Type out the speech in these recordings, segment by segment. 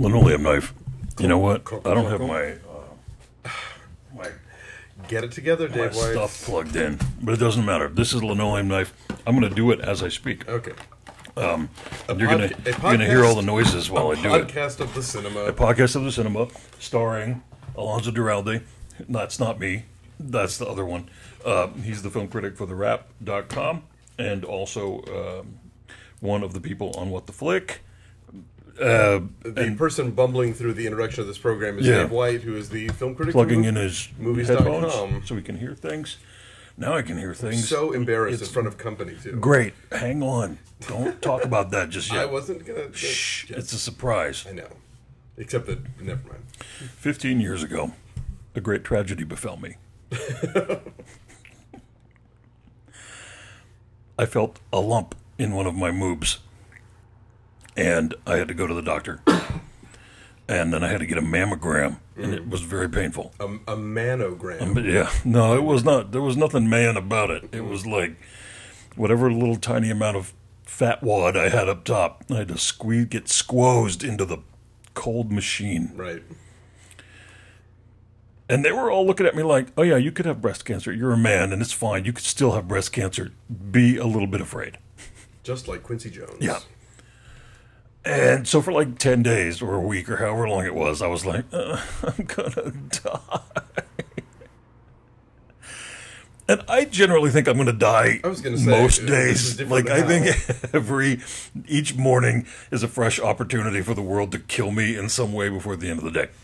linoleum knife. You know what? I don't have my Get it together, my Dave White. stuff plugged in, but it doesn't matter. This is a linoleum knife. I'm going to do it as I speak. Okay. You're gonna hear all the noises while I do it. Podcast of the cinema. A podcast of the cinema, starring Alonso Duralde. That's not me. That's the other one. He's the film critic for TheWrap.com, and also one of the people on What the Flick. The person bumbling through the introduction of this program is Dave White, who is the film critic. Plugging in his movies.com. headphones so he can hear things. Now I can hear things. So embarrassed in front of company, too. Great. Hang on. Don't talk about that just yet. I wasn't going to... Shh. It's a surprise. I know. Except that, never mind. 15 years ago, a great tragedy befell me. I felt a lump in one of my moobs. And I had to go to the doctor. And then I had to get a mammogram, and it was very painful. A manogram. Yeah. No, it was not. There was nothing man about it. It was like whatever little tiny amount of fat wad I had up top, I had to get squozed into the cold machine. Right. And they were all looking at me like, oh, yeah, you could have breast cancer. You're a man, and it's fine. You could still have breast cancer. Be a little bit afraid. Just like Quincy Jones. Yeah. And so for like 10 days or a week or however long it was, I was like, I'm going to die. And I generally think I'm going to die most days. Like, I think each morning is a fresh opportunity for the world to kill me in some way before the end of the day.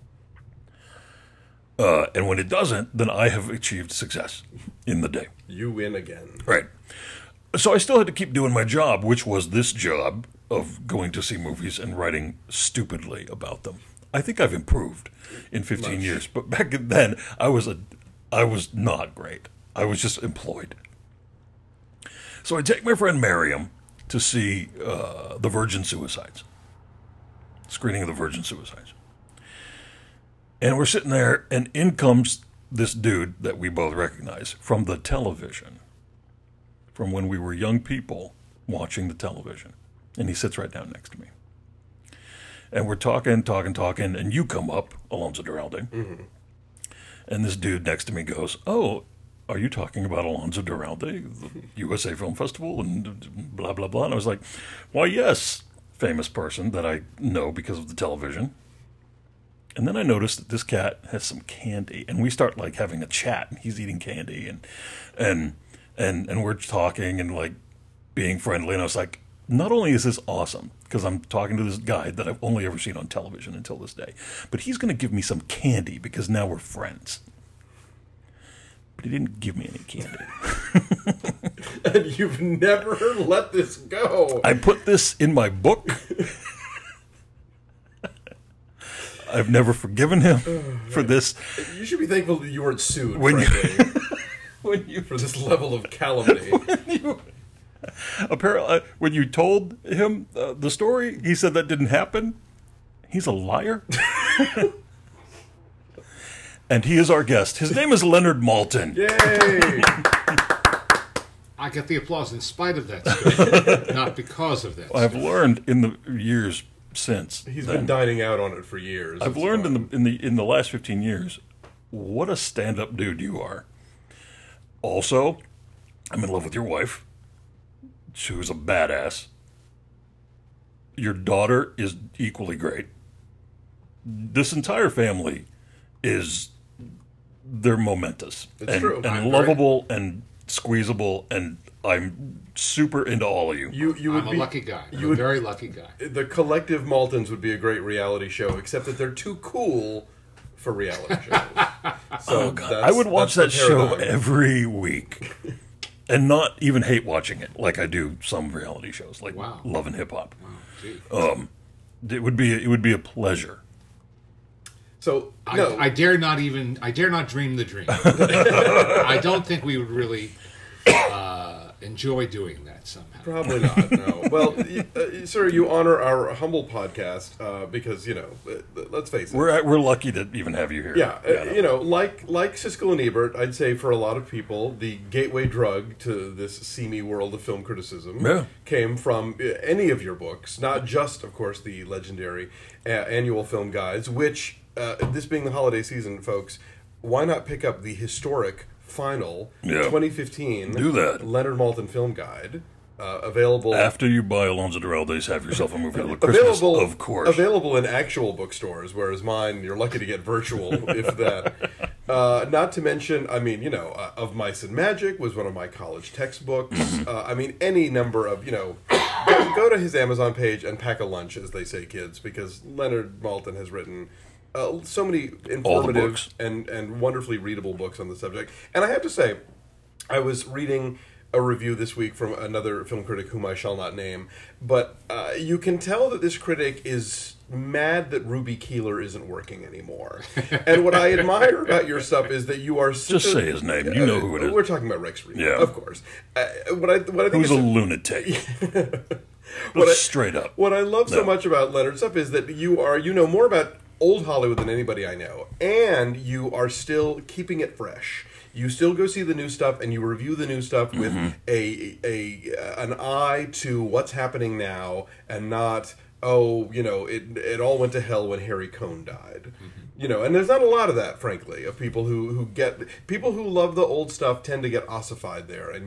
And when it doesn't, then I have achieved success in the day. You win again. Right. So I still had to keep doing my job, which was this job of going to see movies and writing stupidly about them. I think I've improved in 15 years, but back then I was not great. I was just employed. So I take my friend Miriam to see The Virgin Suicides, screening of The Virgin Suicides. And we're sitting there, and in comes this dude that we both recognize from the television, from when we were young people watching the television. And he sits right down next to me. And we're talking, and you come up, Alonso Duralde. Mm-hmm. And this dude next to me goes, oh, are you talking about Alonso Duralde, the USA Film Festival, and blah, blah, blah? And I was like, why, yes, famous person that I know because of the television. And then I noticed that this cat has some candy, and we start like having a chat, and he's eating candy, and we're talking and like being friendly, and I was like, not only is this awesome, because I'm talking to this guy that I've only ever seen on television until this day, but he's going to give me some candy because now we're friends. But he didn't give me any candy. And you've never let this go. I put this in my book. I've never forgiven him for this. You should be thankful that you weren't sued, for this level of calumny. Apparently, when you told him the story, he said that didn't happen. He's a liar. And he is our guest. His name is Leonard Maltin. Yay! I get the applause in spite of that story, not because of that story. I've learned in the years since. He's been dining out on it for years. I've learned in the last 15 years what a stand-up dude you are. Also, I'm in love with your wife. She was a badass. Your daughter is equally great. This entire family they're momentous. It's true. And lovable and squeezable, and I'm super into all of you. I'm a lucky guy. I'm a very lucky guy. The collective Maltons would be a great reality show, except that they're too cool for reality shows. So oh, God. I would watch that show every week. And not even hate watching it like I do some reality shows, like Love and Hip Hop. Wow, it would be a pleasure. So I dare not dream the dream. I don't think we would really enjoy doing that somehow. Probably not. No. Well, sir, you honor our humble podcast because let's face it. We're lucky to even have you here. Yeah, like Siskel and Ebert, I'd say for a lot of people, the gateway drug to this seamy world of film criticism came from any of your books, not just, of course, the legendary annual film guides. Which, this being the holiday season, folks, why not pick up the historic final 2015 Do that. Leonard Maltin Film Guide, available After you buy Alonso Duralde's Have Yourself a Movie to Look Christmas, of course. available in actual bookstores, whereas mine you're lucky to get virtual, if that. Not to mention, Of Mice and Magic was one of my college textbooks. Any number of go to his Amazon page and pack a lunch, as they say, kids, because Leonard Maltin has written so many informative and wonderfully readable books on the subject. And I have to say, I was reading a review this week from another film critic whom I shall not name, but you can tell that this critic is mad that Ruby Keeler isn't working anymore. And what I admire about your stuff is that you are just say his name. You know who it is. We're talking about Rex Reed, of course. What I think who's a lunatic. Straight up. What I love so much about Leonard's stuff is that you know more about old Hollywood than anybody I know, and you are still keeping it fresh. You still go see the new stuff, and you review the new stuff with an eye to what's happening now, and not it all went to hell when Harry Cohn died. And there's not a lot of that, frankly, of people who love the old stuff tend to get ossified there, and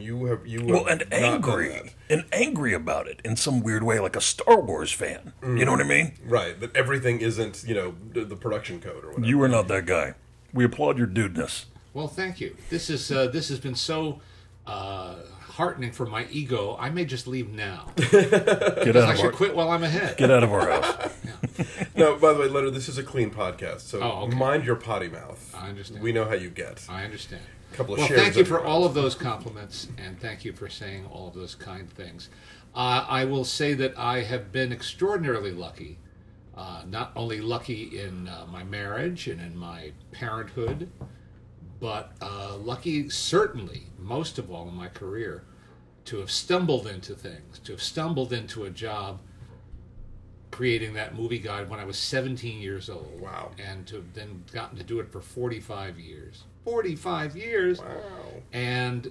angry about it in some weird way, like a Star Wars fan. You know what I mean? Right. That everything isn't the production code or whatever. You are not that guy. We applaud your dudeness. Well, thank you. This has been so heartening for my ego. I may just leave now. I should quit while I'm ahead. Get out of our house. No, by the way, Leonard, this is a clean podcast, so mind your potty mouth. I understand. We know how you get. I understand. Thank you for all of those compliments, and thank you for saying all of those kind things. I will say that I have been extraordinarily lucky. Not only lucky in my marriage and in my parenthood, but lucky, certainly, most of all in my career, to have stumbled into things, to have stumbled into a job creating that movie guide when I was 17 years old. Wow. And to have then gotten to do it for 45 years. 45 years! Wow. And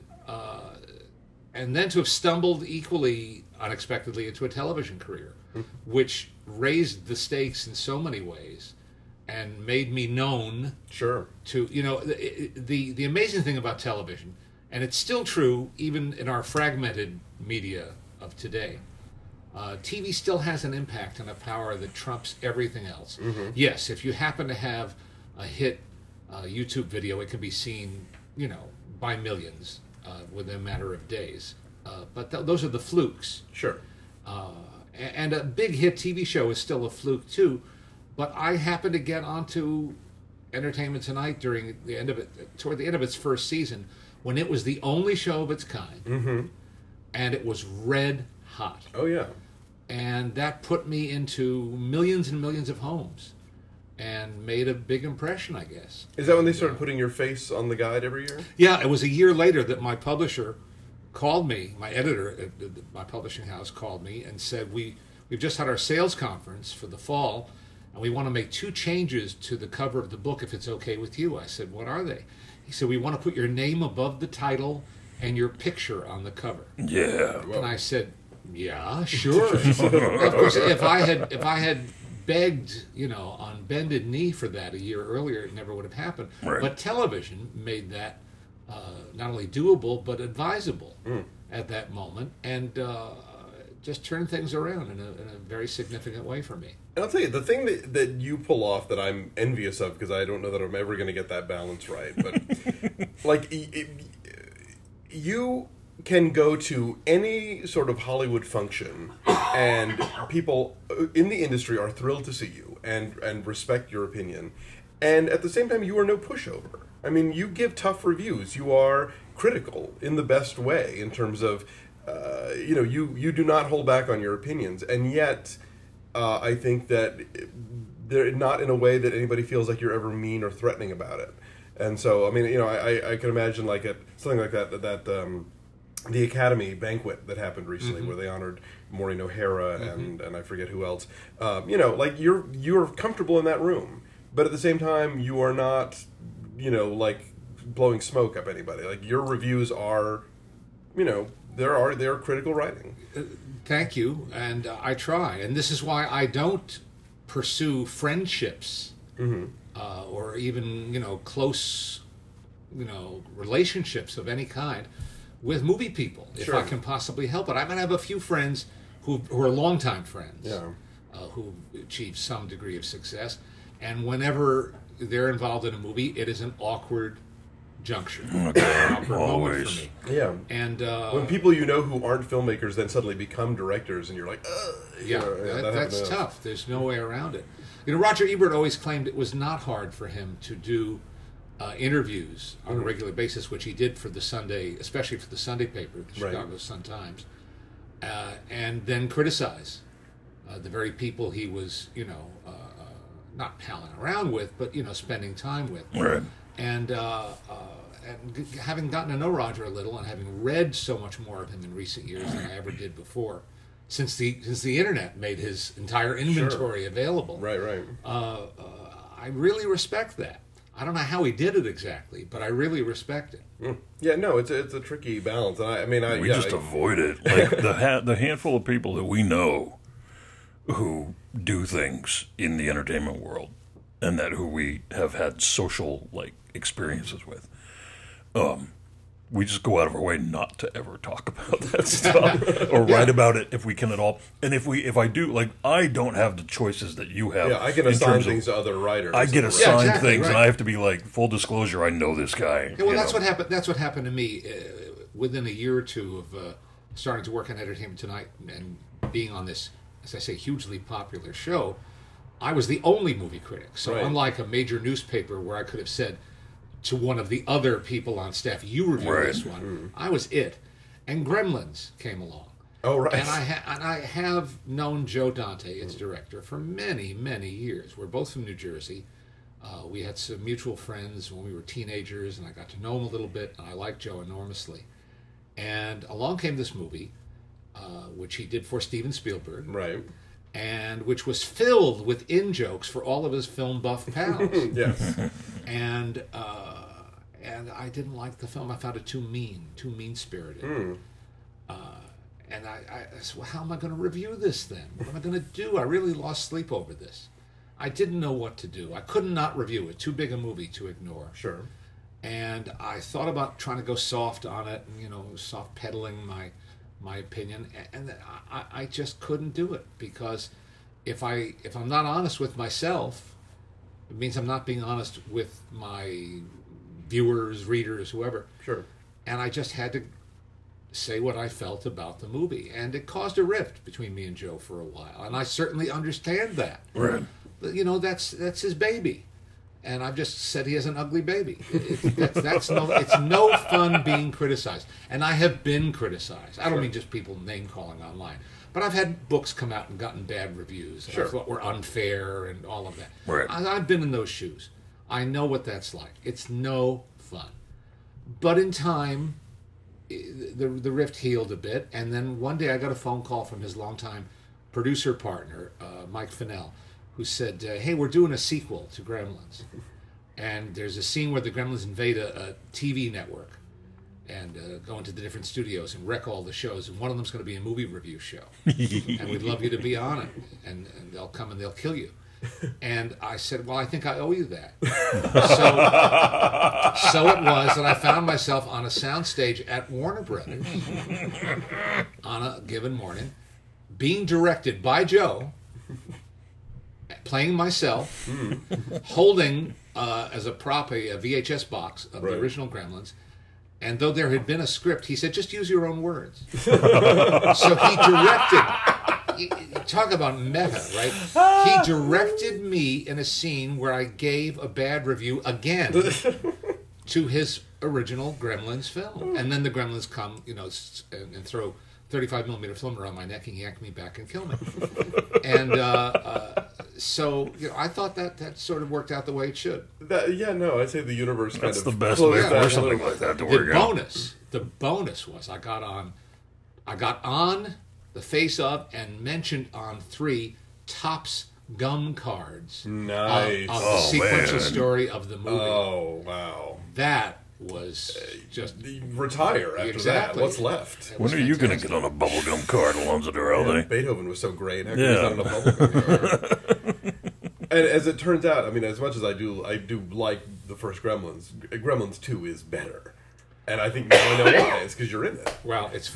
then to have stumbled equally unexpectedly into a television career, which raised the stakes in so many ways and made me known. Sure. To the amazing thing about television, and it's still true even in our fragmented media of today, TV still has an impact and a power that trumps everything else. Yes, if you happen to have a hit YouTube video, it can be seen by millions within a matter of days, but those are the flukes. Sure. And a big hit TV show is still a fluke too. But I happened to get onto Entertainment Tonight toward the end of its first season, when it was the only show of its kind, and it was red hot. Oh yeah, and that put me into millions and millions of homes, and made a big impression, I guess. Is that when they started putting your face on the guide every year? Yeah, it was a year later that my publisher called me. My editor at my publishing house called me and said, "We've just had our sales conference for the fall, and we want to make 2 changes to the cover of the book, if it's okay with you." I said, "What are they?" He said, "We want to put your name above the title and your picture on the cover." Yeah. And I said, "Yeah, sure." Of course, if I had begged, on bended knee for that a year earlier, it never would have happened. Right. But television made that not only doable, but advisable at that moment, and just turned things around in a very significant way for me. And I'll tell you, the thing that you pull off that I'm envious of, because I don't know that I'm ever going to get that balance right, but you can go to any sort of Hollywood function, and people in the industry are thrilled to see you and respect your opinion. And at the same time, you are no pushover. I mean, you give tough reviews. You are critical in the best way in terms of, you do not hold back on your opinions. And yet, I think that they're not in a way that anybody feels like you're ever mean or threatening about it. And so, I mean, I can imagine like something like that the Academy banquet that happened recently, where they honored Maureen O'Hara and I forget who else. Like you're comfortable in that room, but at the same time, you are not, like blowing smoke up anybody. Like your reviews are, they're critical writing. Thank you, and I try, and this is why I don't pursue friendships or even close relationships of any kind with movie people if I can possibly help it. I might have a few friends who are longtime friends who achieve some degree of success, and whenever they're involved in a movie, it is an awkward juncture, an awkward moment for me. Yeah, and when people who aren't filmmakers then suddenly become directors, and you're like, that's tough. There's no way around it. Roger Ebert always claimed it was not hard for him to do interviews on a regular basis, which he did for the Sunday, especially for the Sunday paper, the Chicago Sun-Times, and then criticize the very people he was, not palling around with, but spending time with. Right. And having gotten to know Roger a little, and having read so much more of him in recent years than I ever did before, since the internet made his entire inventory available. Right. I really respect that. I don't know how he did it exactly, but I really respect it. Yeah, no, it's a tricky balance. And we just avoid it. Like the handful of people that we know who do things in the entertainment world, and who we have had social experiences with. We just go out of our way not to ever talk about that stuff or write about it if we can at all. And if I do, I don't have the choices that you have. Yeah, I can assign things to other writers. I get assigned things, and I have to be full disclosure. I know this guy. Yeah, well, that's what happened. That's what happened to me within a year or two of starting to work on Entertainment Tonight and being on this, as I say, hugely popular show. I was the only movie critic, so unlike a major newspaper where I could have said to one of the other people on staff, you review this one. I was it. And Gremlins came along. Oh, right. And I have known Joe Dante, its director, for many, many years. We're both from New Jersey. We had some mutual friends when we were teenagers, and I got to know him a little bit, and I liked Joe enormously. And along came this movie, which he did for Steven Spielberg. Right. And which was filled with in-jokes for all of his film buff pals. Yes. And I didn't like the film. I found it too mean-spirited. And I said, well, how am I going to review this then? What am I going to do? I really lost sleep over this. I didn't know what to do. I couldn't not review it. Too big a movie to ignore. Sure. And I thought about trying to go soft on it, and, soft peddling my opinion, and I just couldn't do it, because if I'm not honest with myself, it means I'm not being honest with my viewers, readers, whoever. Sure. And I just had to say what I felt about the movie, and it caused a rift between me and Joe for a while, and I certainly understand that. Right. But that's his baby. And I've just said he has an ugly baby. It's no fun being criticized. And I have been criticized. I don't mean just people name-calling online. But I've had books come out and gotten bad reviews. And I thought were unfair and all of that. Right. I've been in those shoes. I know what that's like. It's no fun. But in time, the rift healed a bit. And then one day I got a phone call from his longtime producer partner, Mike Fennell, who said, hey, we're doing a sequel to Gremlins. And there's a scene where the Gremlins invade a TV network and go into the different studios and wreck all the shows. And one of them's going to be a movie review show. And we'd love you to be on it. And they'll come and they'll kill you. And I said, well, I think I owe you that. So it was that I found myself on a soundstage at Warner Brothers on a given morning, being directed by Joe, playing myself, holding as a prop a VHS box of the original Gremlins, and though there had been a script, he said, just use your own words. So he directed, talk about meta, right? He directed me in a scene where I gave a bad review again to his original Gremlins film. And then the Gremlins come, and throw 35 millimeter film around my neck and yank me back and kill me. And so I thought that sort of worked out the way it should. I'd say the universe kind That's of the best closed way that for a something little like bit. that to work out. The bonus was I got on the face of and mentioned on 3 Topps gum cards Nice. of the sequential man. story of the movie. Oh, wow. That was just Retire after Exactly. that. What's left? it was When are you going to fantastic. get on a bubblegum card, Alonzo Duralde? Beethoven was so great. How come Yeah. he's not in a bubble? And as it turns out, I mean, as much as I do like the first Gremlins. Gremlins 2 is better, and I think now I know why. It's because you're in it. Well, it's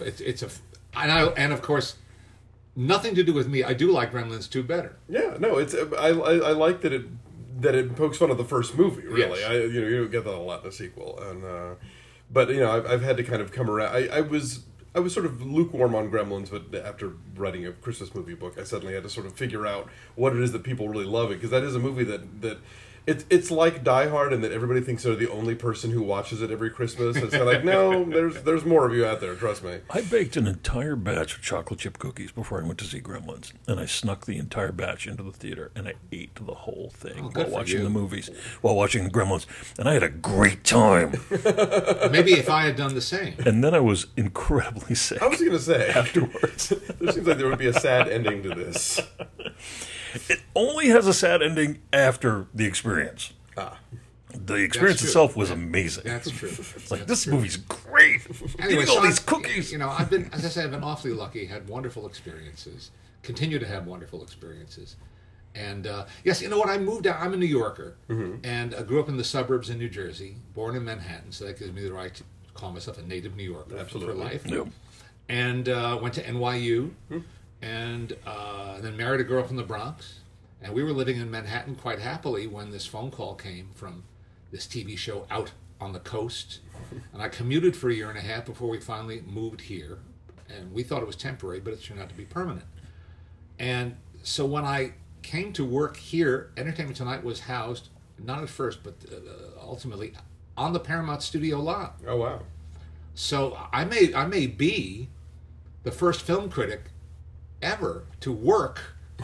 and of course, nothing to do with me. I do like Gremlins 2 better. Yeah, no, it's I like that it pokes fun of the first movie. Really, Yes. you don't get that a lot in the sequel, and but I've had to kind of come around. I was sort of lukewarm on Gremlins, but after writing a Christmas movie book, I suddenly had to sort of figure out what it is that people really love it, because that is a movie that it's like Die Hard, and that everybody thinks they're the only person who watches it every Christmas. It's kind of like, no, there's more of you out there. Trust me. I baked an entire batch of chocolate chip cookies before I went to see Gremlins, and I snuck the entire batch into the theater, and I ate the whole thing good while for watching you. the movies, while watching Gremlins, and I had a great time. Maybe if I had done the same. And then I was incredibly sick I was going to say, afterwards. there seems like there would be a sad ending to this. It only has a sad ending after the experience. The experience true. itself was amazing. That's true. It's like, this movie's great. Anyway, Eating all so these cookies. I've been, as I said, I've been awfully lucky. Had wonderful experiences. Continue to have wonderful experiences. And yes, you know what? I moved out. I'm a New Yorker, and I grew up in the suburbs in New Jersey. Born in Manhattan, so that gives me the right to call myself a native New Yorker Absolutely. for life. Yep. And went to NYU, and then married a girl from the Bronx. And we were living in Manhattan quite happily when this phone call came from this TV show out on the coast. And I commuted for a year and a half before we finally moved here. And we thought it was temporary, but it turned out to be permanent. And so when I came to work here, Entertainment Tonight was housed, not at first, but ultimately on the Paramount Studio lot. Oh, wow. So I may be the first film critic ever to work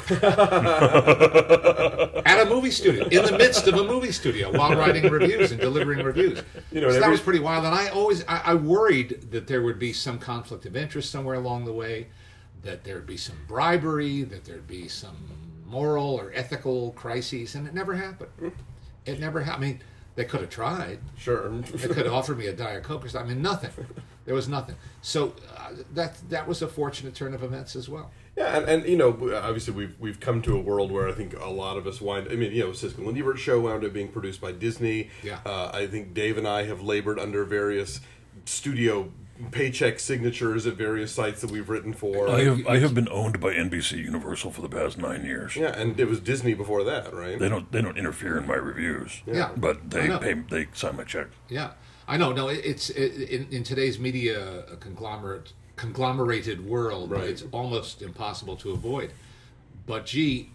at a movie studio, in the midst of a movie studio, while writing reviews and delivering reviews. You know, So that every- was pretty wild. And I worried that there would be some conflict of interest somewhere along the way, that there'd be some bribery, that there'd be some moral or ethical crises, and it never happened. It never happened. I mean, they could have tried. Sure. They could have offered me a Diet Coke or something. I mean, nothing. There was nothing. So that was a fortunate turn of events as well. Yeah, and you know, obviously we've come to a world where I think a lot of us Siskel and Ebert show wound up being produced by Disney. Yeah. I think Dave and I have labored under various studio paycheck signatures at various sites that we've written for. I have been owned by NBC Universal for the past 9 years. Yeah, and it was Disney before that, right? They don't interfere in my reviews. Yeah. But I know. they sign my check. Yeah, I know. No, in today's media conglomerated world, Right. it's almost impossible to avoid. But gee,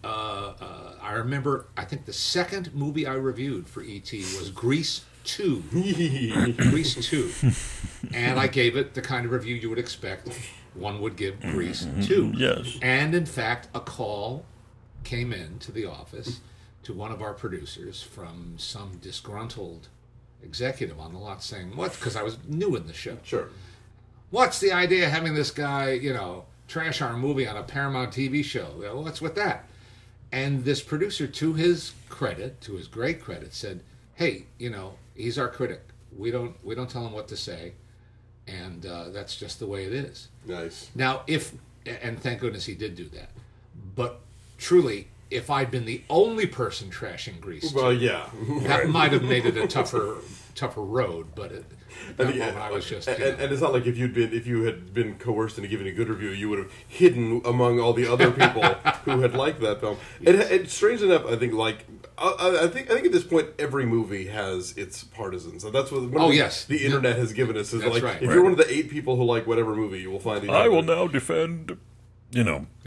I remember. I think the second movie I reviewed for ET was Grease 2. Grease 2, and I gave it the kind of review you would expect one would give Grease 2. Yes. And in fact, a call came in to the office to one of our producers from some disgruntled executive on the lot saying, "What?" Because I was new in the show. Sure. What's the idea of having this guy, trash our movie on a Paramount TV show? What's with that? And this producer, to his great credit, said, "Hey, he's our critic. We don't tell him what to say, and that's just the way it is." Nice. Now, and thank goodness he did do that. But truly, if I'd been the only person trashing Grease, Well, yeah. that might have made it a tougher road. But at that moment, I was just. And it's not like if you had been coerced into giving a good review, you would have hidden among all the other people who had liked that film. It's strange enough. I think I think at this point every movie has its partisans, and that's what yes. the internet has given us. Is That's like right. if you're one of the 8 people who like whatever movie, you will find. I will now defend, Yeah.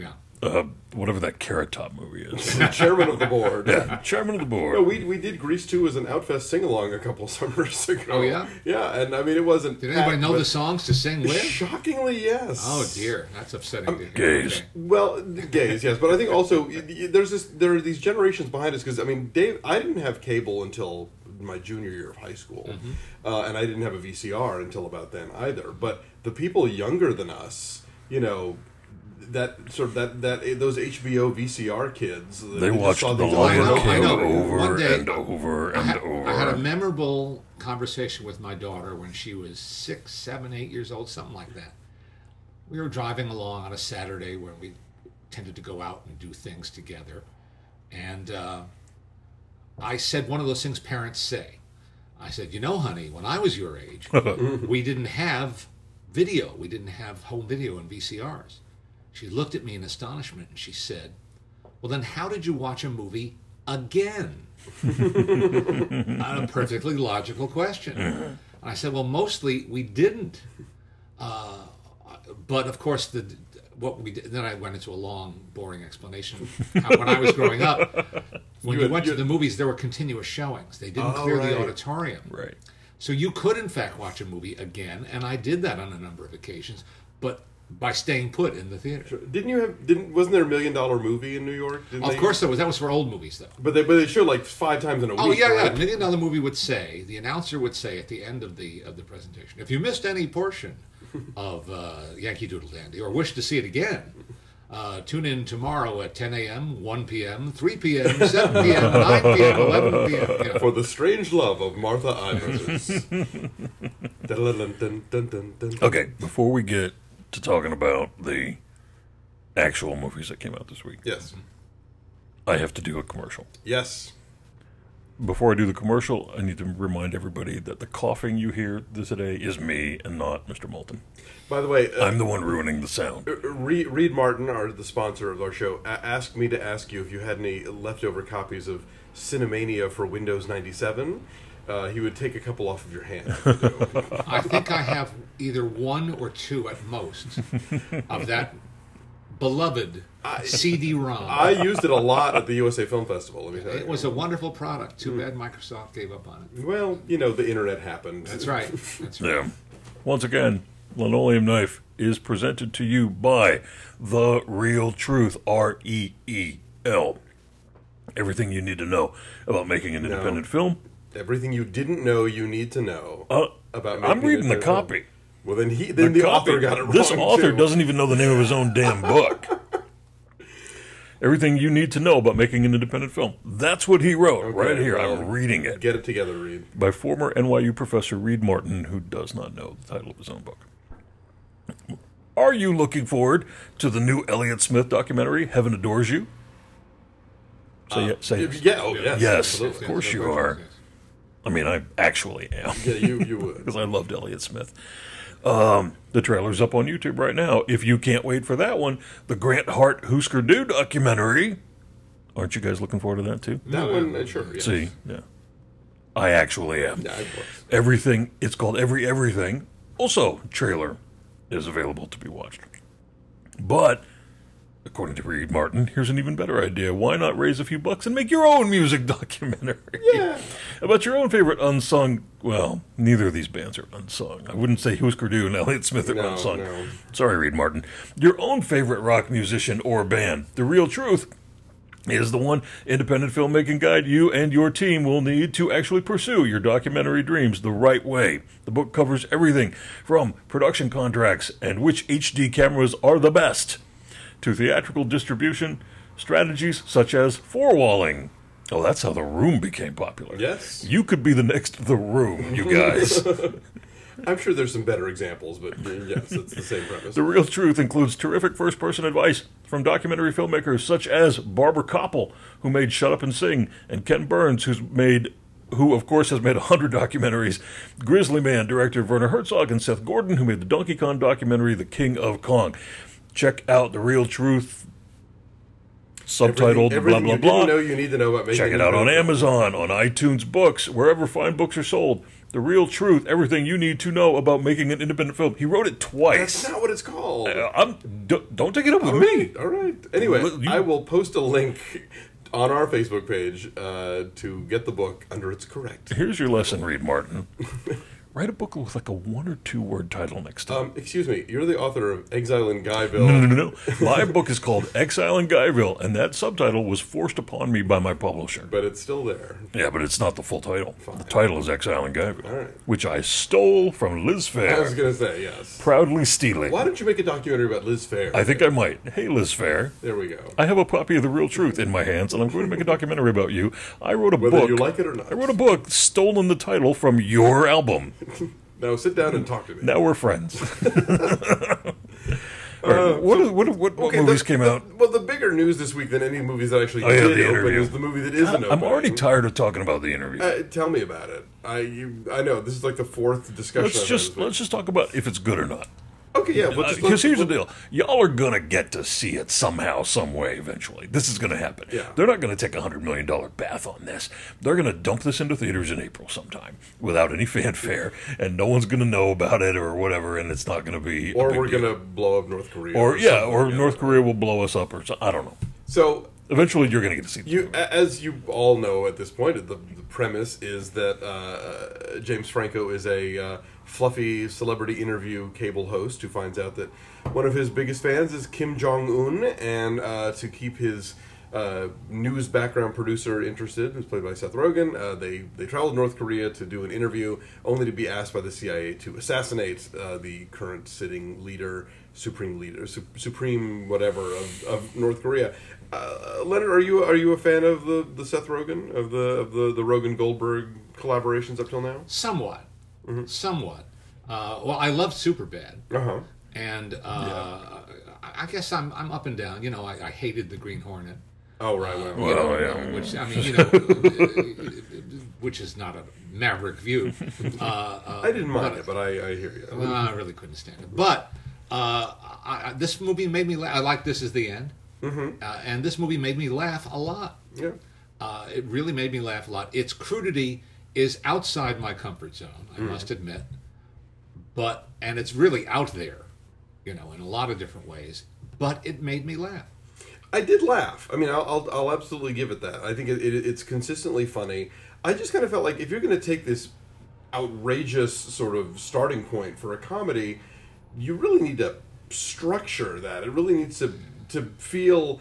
whatever that Carrot Top movie is. The chairman of the board. Yeah, chairman of the board. No, we did Grease 2 as an Outfest sing-along a couple summers ago. Oh, yeah? Yeah, and I mean, it wasn't... Did anybody packed, know but the songs to sing with? Shockingly, yes. Oh, dear. That's upsetting to hear. Gays. Okay. Well, gays, yes, but I think also there are these generations behind us because I mean, Dave, I didn't have cable until my junior year of high school, and I didn't have a VCR until about then either. But the people younger than us, you know, that sort of that those HBO VCR kids, They just watched saw The these Lion over and King over. over One day, and over and over. I had a memorable conversation with my daughter when she was 6, 7, 8 years old, something like that. We were driving along on a Saturday when we tended to go out and do things together. And I said one of those things parents say. I said, you know, honey, when I was your age, we didn't have video. We didn't have home video and VCRs. She looked at me in astonishment and she said, well, then how did you watch a movie again? A perfectly logical question. And I said, well, mostly we didn't. But of course, what we did, then I went into a long, boring explanation. How, when I was growing up, when you went to the movies, there were continuous showings. They didn't clear the auditorium. Right. So you could, in fact, watch a movie again, and I did that on a number of occasions, but by staying put in the theater. Wasn't there $1 Million movie in New York? Of course there was. That was for old movies, though. But they showed like 5 times in a week. Oh yeah, right? yeah. $1 Million movie would say, the announcer would say at the end of the presentation, if you missed any portion of Yankee Doodle Dandy or wish to see it again, tune in tomorrow at 10 a.m., 1 p.m., 3 p.m., 7 p.m., 9 p.m., 11 p.m. You know. For the strange love of Martha Ivers. Okay, before we get to talking about the actual movies that came out this week, Yes. I have to do a commercial. Yes. Before I do the commercial, I need to remind everybody that the coughing you hear today is me and not Mr. Moulton. By the way, I'm the one ruining the sound. Reed Martin, the sponsor of our show, asked me to ask you if you had any leftover copies of Cinemania for Windows 97. He would take a couple off of your hand. I think I have either 1 or 2 at most of that beloved CD-ROM. I used it a lot at the USA Film Festival. Let me tell you. It was a wonderful product. Too bad Microsoft gave up on it. Well, you know, the internet happened. That's right. That's right. Yeah. Once again, Linoleum Knife is presented to you by The Real Truth, REEL. Everything you need to know about making an independent film. Everything you didn't know you need to know about making I'm reading the it. copy. Well, then the author got it wrong. This author too. doesn't even know the name of his own damn book. Everything you need to know about making an independent film. That's what he wrote right here. well, I'm reading it. Get it together, Reed. By former NYU professor Reed Martin, who does not know the title of his own book. Are you looking forward to the new Elliott Smith documentary, Heaven Adores You? Say yes. Yeah, oh, yes. Yes, absolutely. of course you are. I mean, I actually am. Yeah, you would. Because I loved Elliott Smith. The trailer's up on YouTube right now. If you can't wait for that one, the Grant Hart Husker Du documentary. Aren't you guys looking forward to that too? That one, sure. Yes. See, yeah. I actually am. Yeah, of course. Everything, it's called Everything. Also, trailer is available to be watched. But, according to Reed Martin, here's an even better idea. Why not raise a few bucks and make your own music documentary? Yeah. About your own favorite unsung... Well, neither of these bands are unsung. I wouldn't say Husker Du and Elliott Smith are unsung. No. Sorry, Reed Martin. Your own favorite rock musician or band. The Real Truth is the one independent filmmaking guide you and your team will need to actually pursue your documentary dreams the right way. The book covers everything from production contracts and which HD cameras are the best to theatrical distribution strategies such as four-walling. Oh, that's how The Room became popular. Yes. You could be the next The Room, you guys. I'm sure there's some better examples, but yes, it's the same premise. The Real Truth includes terrific first-person advice from documentary filmmakers such as Barbara Koppel, who made Shut Up and Sing, and Ken Burns, who of course has made 100 documentaries, Grizzly Man director Werner Herzog, and Seth Gordon, who made the Donkey Kong documentary The King of Kong. Check out The Real Truth, subtitled everything blah, blah, blah. You didn't know you need to know about making Check it out on Amazon, on iTunes Books, wherever fine books are sold. The Real Truth, Everything You Need to Know About Making an Independent Film. He wrote it twice. That's not what it's called. Don't take it up with me. All right. Anyway, I will post a link on our Facebook page to get the book under its correct. Here's your lesson, Reed Martin. Write a book with like a 1 or 2 word title next time. Excuse me, you're the author of Exile in Guyville. No. My book is called Exile in Guyville, and that subtitle was forced upon me by my publisher. But it's still there. Yeah, but it's not the full title. Fine. The title is Exile in Guyville, All right. which I stole from Liz Phair. I was going to say, yes. Proudly stealing. Why don't you make a documentary about Liz Phair? I think I might. Hey, Liz Phair. There we go. I have a copy of The Real Truth in my hands, and I'm going to make a documentary about you. I wrote a book. Whether you like it or not. I wrote a book, stolen the title from your album. Now sit down and talk to me. Now we're friends. All right, what movies came out? Well, the bigger news this week than any movies that actually Oh, yeah, did the open interview. is the movie that isn't open. I'm already tired of talking about the interview. Tell me about it. I know this is like the fourth discussion. Let's just talk about if it's good or not. Okay, yeah. Because here's the deal: y'all are gonna get to see it somehow, some way, eventually. This is gonna happen. Yeah. They're not gonna take $100 million bath on this. They're gonna dump this into theaters in April sometime without any fanfare, and no one's gonna know about it or whatever, and it's not gonna be. Or we're gonna blow up North Korea. Or something, North Korea will blow us up, or I don't know. So eventually, you're gonna get to see. you, as you all know at this point, the premise is that James Franco is a fluffy celebrity interview cable host who finds out that one of his biggest fans is Kim Jong-un, and to keep his news background producer interested, who's played by Seth Rogen, they travel to North Korea to do an interview, only to be asked by the CIA to assassinate the current sitting supreme whatever of North Korea. Leonard, are you a fan of the Seth Rogen, of the Rogen Goldberg collaborations up till now? Somewhat. Well, I love Superbad. Uh-huh. And I guess I'm up and down. You know, I hated the Green Hornet. Oh, right. Well, yeah. Which, I mean, which is not a maverick view. I didn't mind it, but I hear you. Well, I really couldn't stand it. But this movie made me laugh. I like This Is the End. Mm-hmm. And this movie made me laugh a lot. Yeah. It really made me laugh a lot. Its crudity is outside my comfort zone, I must admit. And it's really out there, in a lot of different ways. But it made me laugh. I did laugh. I mean, I'll absolutely give it that. I think it's consistently funny. I just kind of felt like if you're going to take this outrageous sort of starting point for a comedy, you really need to structure that. It really needs to feel,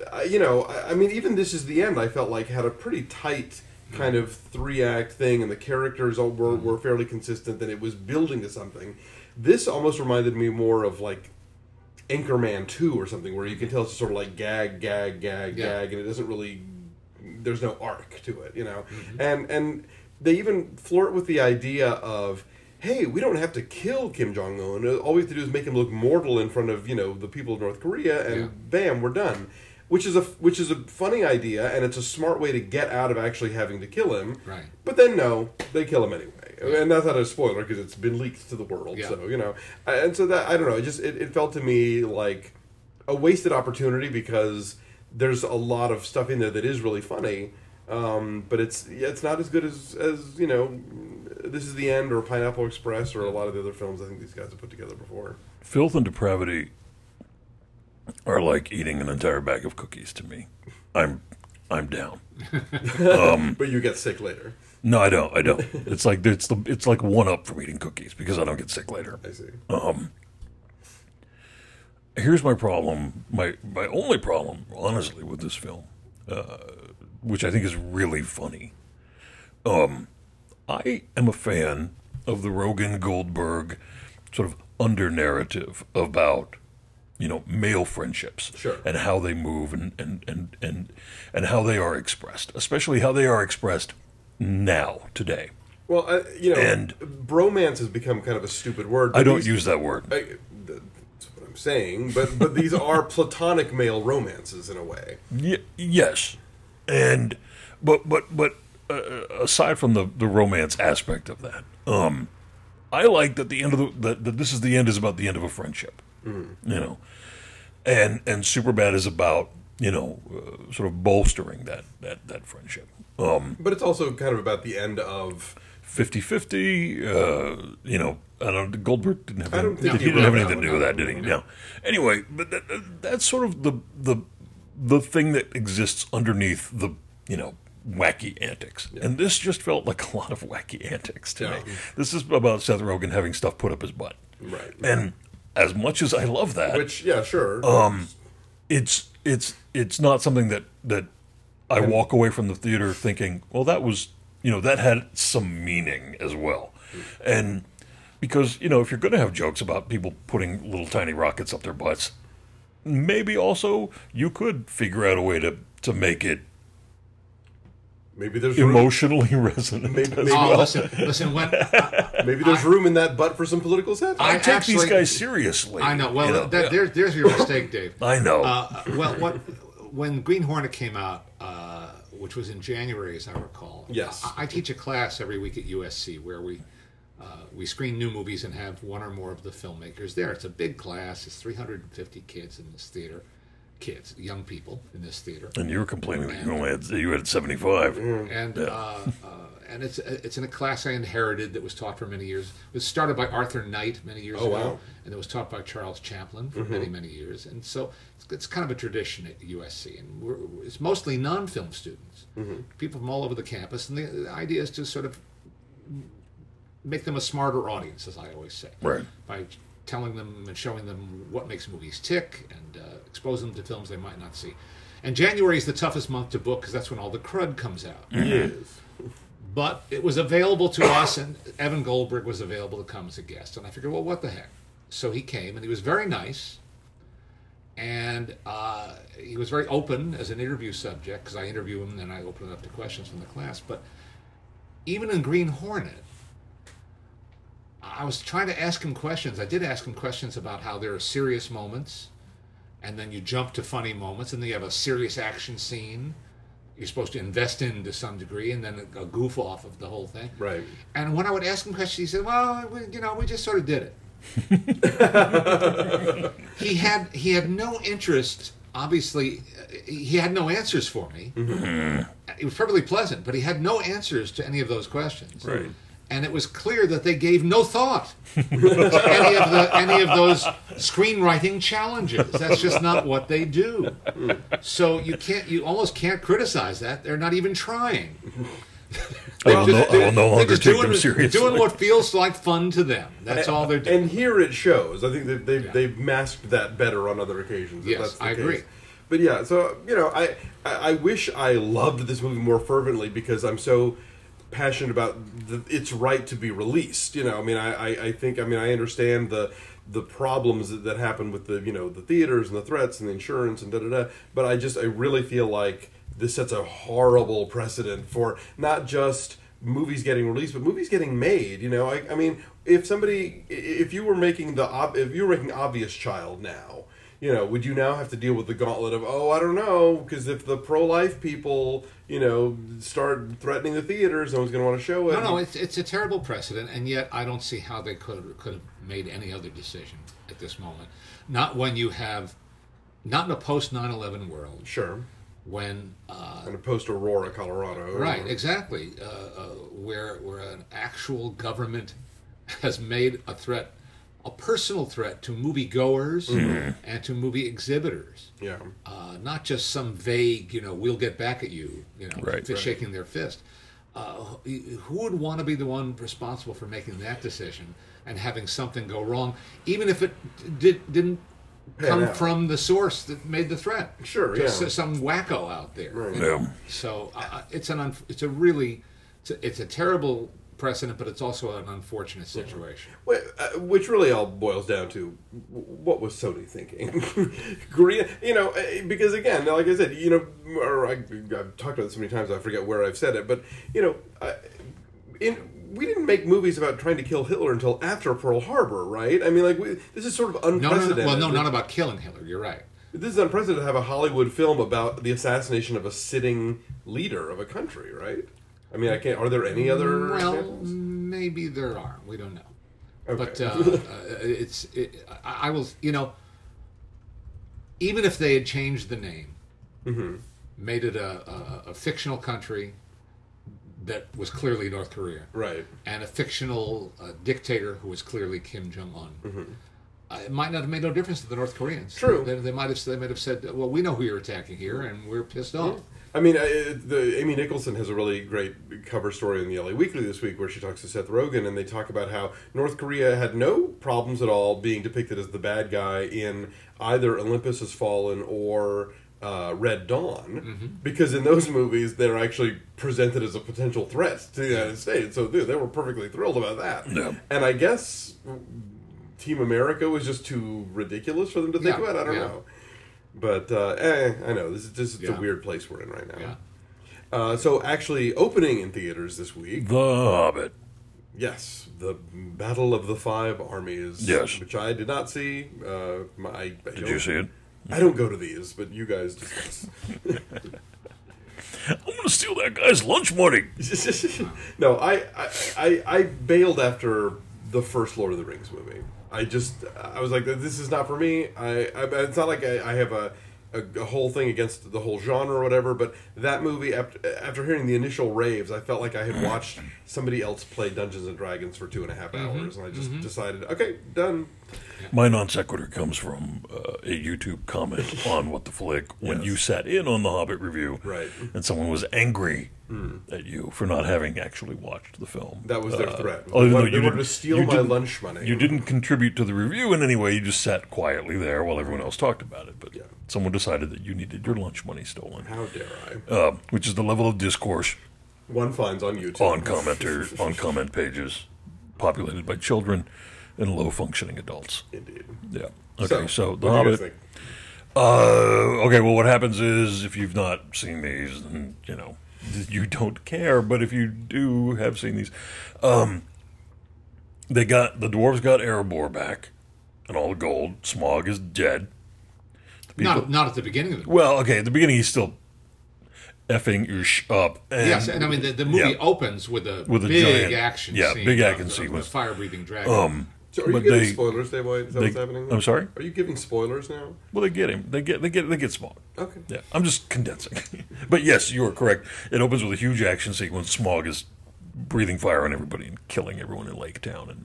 I mean, even This Is the End, I felt like had a pretty tight kind of 3-act thing, and the characters all were fairly consistent, and it was building to something. This almost reminded me more of like Anchorman 2 or something, where you can tell it's sort of like gag, and it doesn't really, there's no arc to it, and they even flirt with the idea of, hey, we don't have to kill Kim Jong-un. All we have to do is make him look mortal in front of, the people of North Korea, and bam, we're done. Which is a funny idea, and it's a smart way to get out of actually having to kill him. Right. But then no, they kill him anyway, and that's not a spoiler because it's been leaked to the world. Yeah. So and so that, I don't know. It felt to me like a wasted opportunity because there's a lot of stuff in there that is really funny. But it's not as good as This Is the End or Pineapple Express or a lot of the other films I think these guys have put together before. Filth and depravity are like eating an entire bag of cookies to me. I'm down. But you get sick later. No, I don't. It's like one up from eating cookies because I don't get sick later. I see. Here's my problem. My only problem, honestly, with this film, which I think is really funny. I am a fan of the Rogen Goldberg sort of under narrative about male friendships, sure, and how they move and how they are expressed, especially how they are expressed now today. Well, and bromance has become kind of a stupid word. I don't use that word. That's what I'm saying, but these are platonic male romances in a way. Yes, and but aside from the romance aspect of that, I like that the end of that This Is the End is about the end of a friendship. Mm-hmm. And Superbad is about sort of bolstering that friendship. But it's also kind of about the end of 50-50. I don't know, Goldberg didn't have, I don't think he he didn't have wrote anything that to do with one. that, did he? No. Anyway, but that's sort of the thing that exists underneath the, wacky antics. And this just felt like a lot of wacky antics to me. This is about Seth Rogen having stuff put up his butt. Right. And as much as I love that, Which, yeah, sure. it's not something that I walk away from the theater thinking, well, that was, that had some meaning as well. And because, if you're going to have jokes about people putting little tiny rockets up their butts, maybe also you could figure out a way to make it maybe there's room. emotionally resonant. Maybe- as maybe- well. Listen. When Maybe there's room in that butt for some political satire. I take actually- these guys seriously. I know. Well, yeah. there's your mistake, Dave. I know. When Green Hornet came out, which was in January, as I recall. Yes. I teach a class every week at USC where we screen new movies and have one or more of the filmmakers there. It's a big class. It's 350 kids in this theater. Kids, young people in this theater. And you were complaining that you had 75. And it's in a class I inherited that was taught for many years. It was started by Arthur Knight many years ago, wow. and it was taught by Charles Chaplin for many years. And so it's kind of a tradition at USC, and it's mostly non-film students, people from all over the campus. And the idea is to sort of make them a smarter audience, as I always say, Right. by telling them and showing them what makes movies tick and expose them to films they might not see. And January is the toughest month to book because that's when all the crud comes out. Yes. But it was available to us, and Evan Goldberg was available to come as a guest. And I figured, well, what the heck? So he came, and he was very nice. And he was very open as an interview subject, because I interview him, and then I open it up to questions from the class. But even in Green Hornet, I was trying to ask him questions. I did ask him questions about how there are serious moments, and then you jump to funny moments, and then you have a serious action scene you're supposed to invest in to some degree, and then a goof off of the whole thing. Right. And when I would ask him questions, he said, well, we just sort of did it. He had no interest, obviously. He had no answers for me. It was perfectly pleasant, but he had no answers to any of those questions. Right. And it was clear that they gave no thought to any of those screenwriting challenges. That's just not what they do. So you almost can't criticize that. They're not even trying. I will no longer just take them seriously. doing what feels like fun to them. That's all they're doing. And here it shows. I think that they've masked that better on other occasions. If Yes, that's the I case. agree. But yeah, so I wish I loved this movie more fervently because I'm so passionate about its right to be released. I think I understand the problems that happen with the theaters and the threats and the insurance and but I really feel like this sets a horrible precedent for not just movies getting released but movies getting made. If you were making Obvious Child now, would you now have to deal with the gauntlet of, I don't know, because if the pro-life people, start threatening the theaters, no one's going to want to show it. No, it's a terrible precedent, and yet I don't see how they could have made any other decision at this moment. Not when you have, not in a post 9/11 world. Sure. When In a post-Aurora, Colorado. right, exactly, where an actual government has made a personal threat to moviegoers and to movie exhibitors. Yeah. Not just some vague, we'll get back at you, Right. shaking their fist. Who would want to be the one responsible for making that decision and having something go wrong, even if it didn't come out. from the source that made the threat? Sure, Just yeah. some wacko out there. Right. Yeah. So it's a terrible precedent, but it's also an unfortunate situation. Which really all boils down to what was Sony thinking? Because again, like I said, I've talked about this so many times I forget where I've said it, but we didn't make movies about trying to kill Hitler until after Pearl Harbor, right? This is sort of unprecedented. Well, no, not about killing Hitler. You're right. This is unprecedented to have a Hollywood film about the assassination of a sitting leader of a country, right? Are there any other Well, examples? maybe there are. We don't know. Okay. But I will. Even if they had changed the name, made it a fictional country, that was clearly North Korea, Right. and a fictional dictator who was clearly Kim Jong Un. Mm-hmm. It might not have made no difference to the North Koreans. True. They might have said, "Well, we know who you're attacking here, and we're pissed off." I mean, Amy Nicholson has a really great cover story in the LA Weekly this week where she talks to Seth Rogen, and they talk about how North Korea had no problems at all being depicted as the bad guy in either Olympus Has Fallen or Red Dawn, because in those movies they're actually presented as a potential threat to the United States. So they were perfectly thrilled about that. Yeah. And I guess Team America was just too ridiculous for them to think about. I don't know. But, I know, this is a weird place we're in right now. Yeah. So, actually, opening in theaters this week. The Hobbit. Yes, the Battle of the Five Armies. Yes. Which I did not see. Did you see it? I don't go to these, but you guys discuss. I'm going to steal that guy's lunch money. No, I bailed after the first Lord of the Rings movie. I was like, this is not for me. It's not like I have a whole thing against the whole genre or whatever, but that movie, after hearing the initial raves, I felt like I had watched somebody else play Dungeons and Dragons for 2.5 hours, and I just decided, okay, done. My non sequitur comes from a YouTube comment on What the Flick when you sat in on the Hobbit review, Right. and someone was angry at you for not having actually watched the film. That was their threat. Other than They wanted to steal my lunch money. You didn't contribute to the review in any way. You just sat quietly there while everyone else talked about it. But someone decided that you needed your lunch money stolen. How dare I? Which is the level of discourse One finds on YouTube. on comment pages populated by children and low-functioning adults. Indeed. Yeah. Okay, so The what do you guys Hobbit. think? Okay, well, what happens is if you've not seen these, then, you don't care. But if you do have seen these, the dwarves got Erebor back and all the gold. Smaug is dead. Not at the beginning of the Well, okay, at the beginning he's still effing up. And, yes, and I mean the movie opens with a big giant action scene. big action of sequence. a fire-breathing dragon. So are you but giving they- spoilers, Dave White? Is that what's happening? I'm sorry? Are you giving spoilers now? Well, they get him. They get Smaug. Okay. Yeah, I'm just condensing. But yes, you are correct. It opens with a huge action sequence. Smaug is breathing fire on everybody and killing everyone in Lake Town. And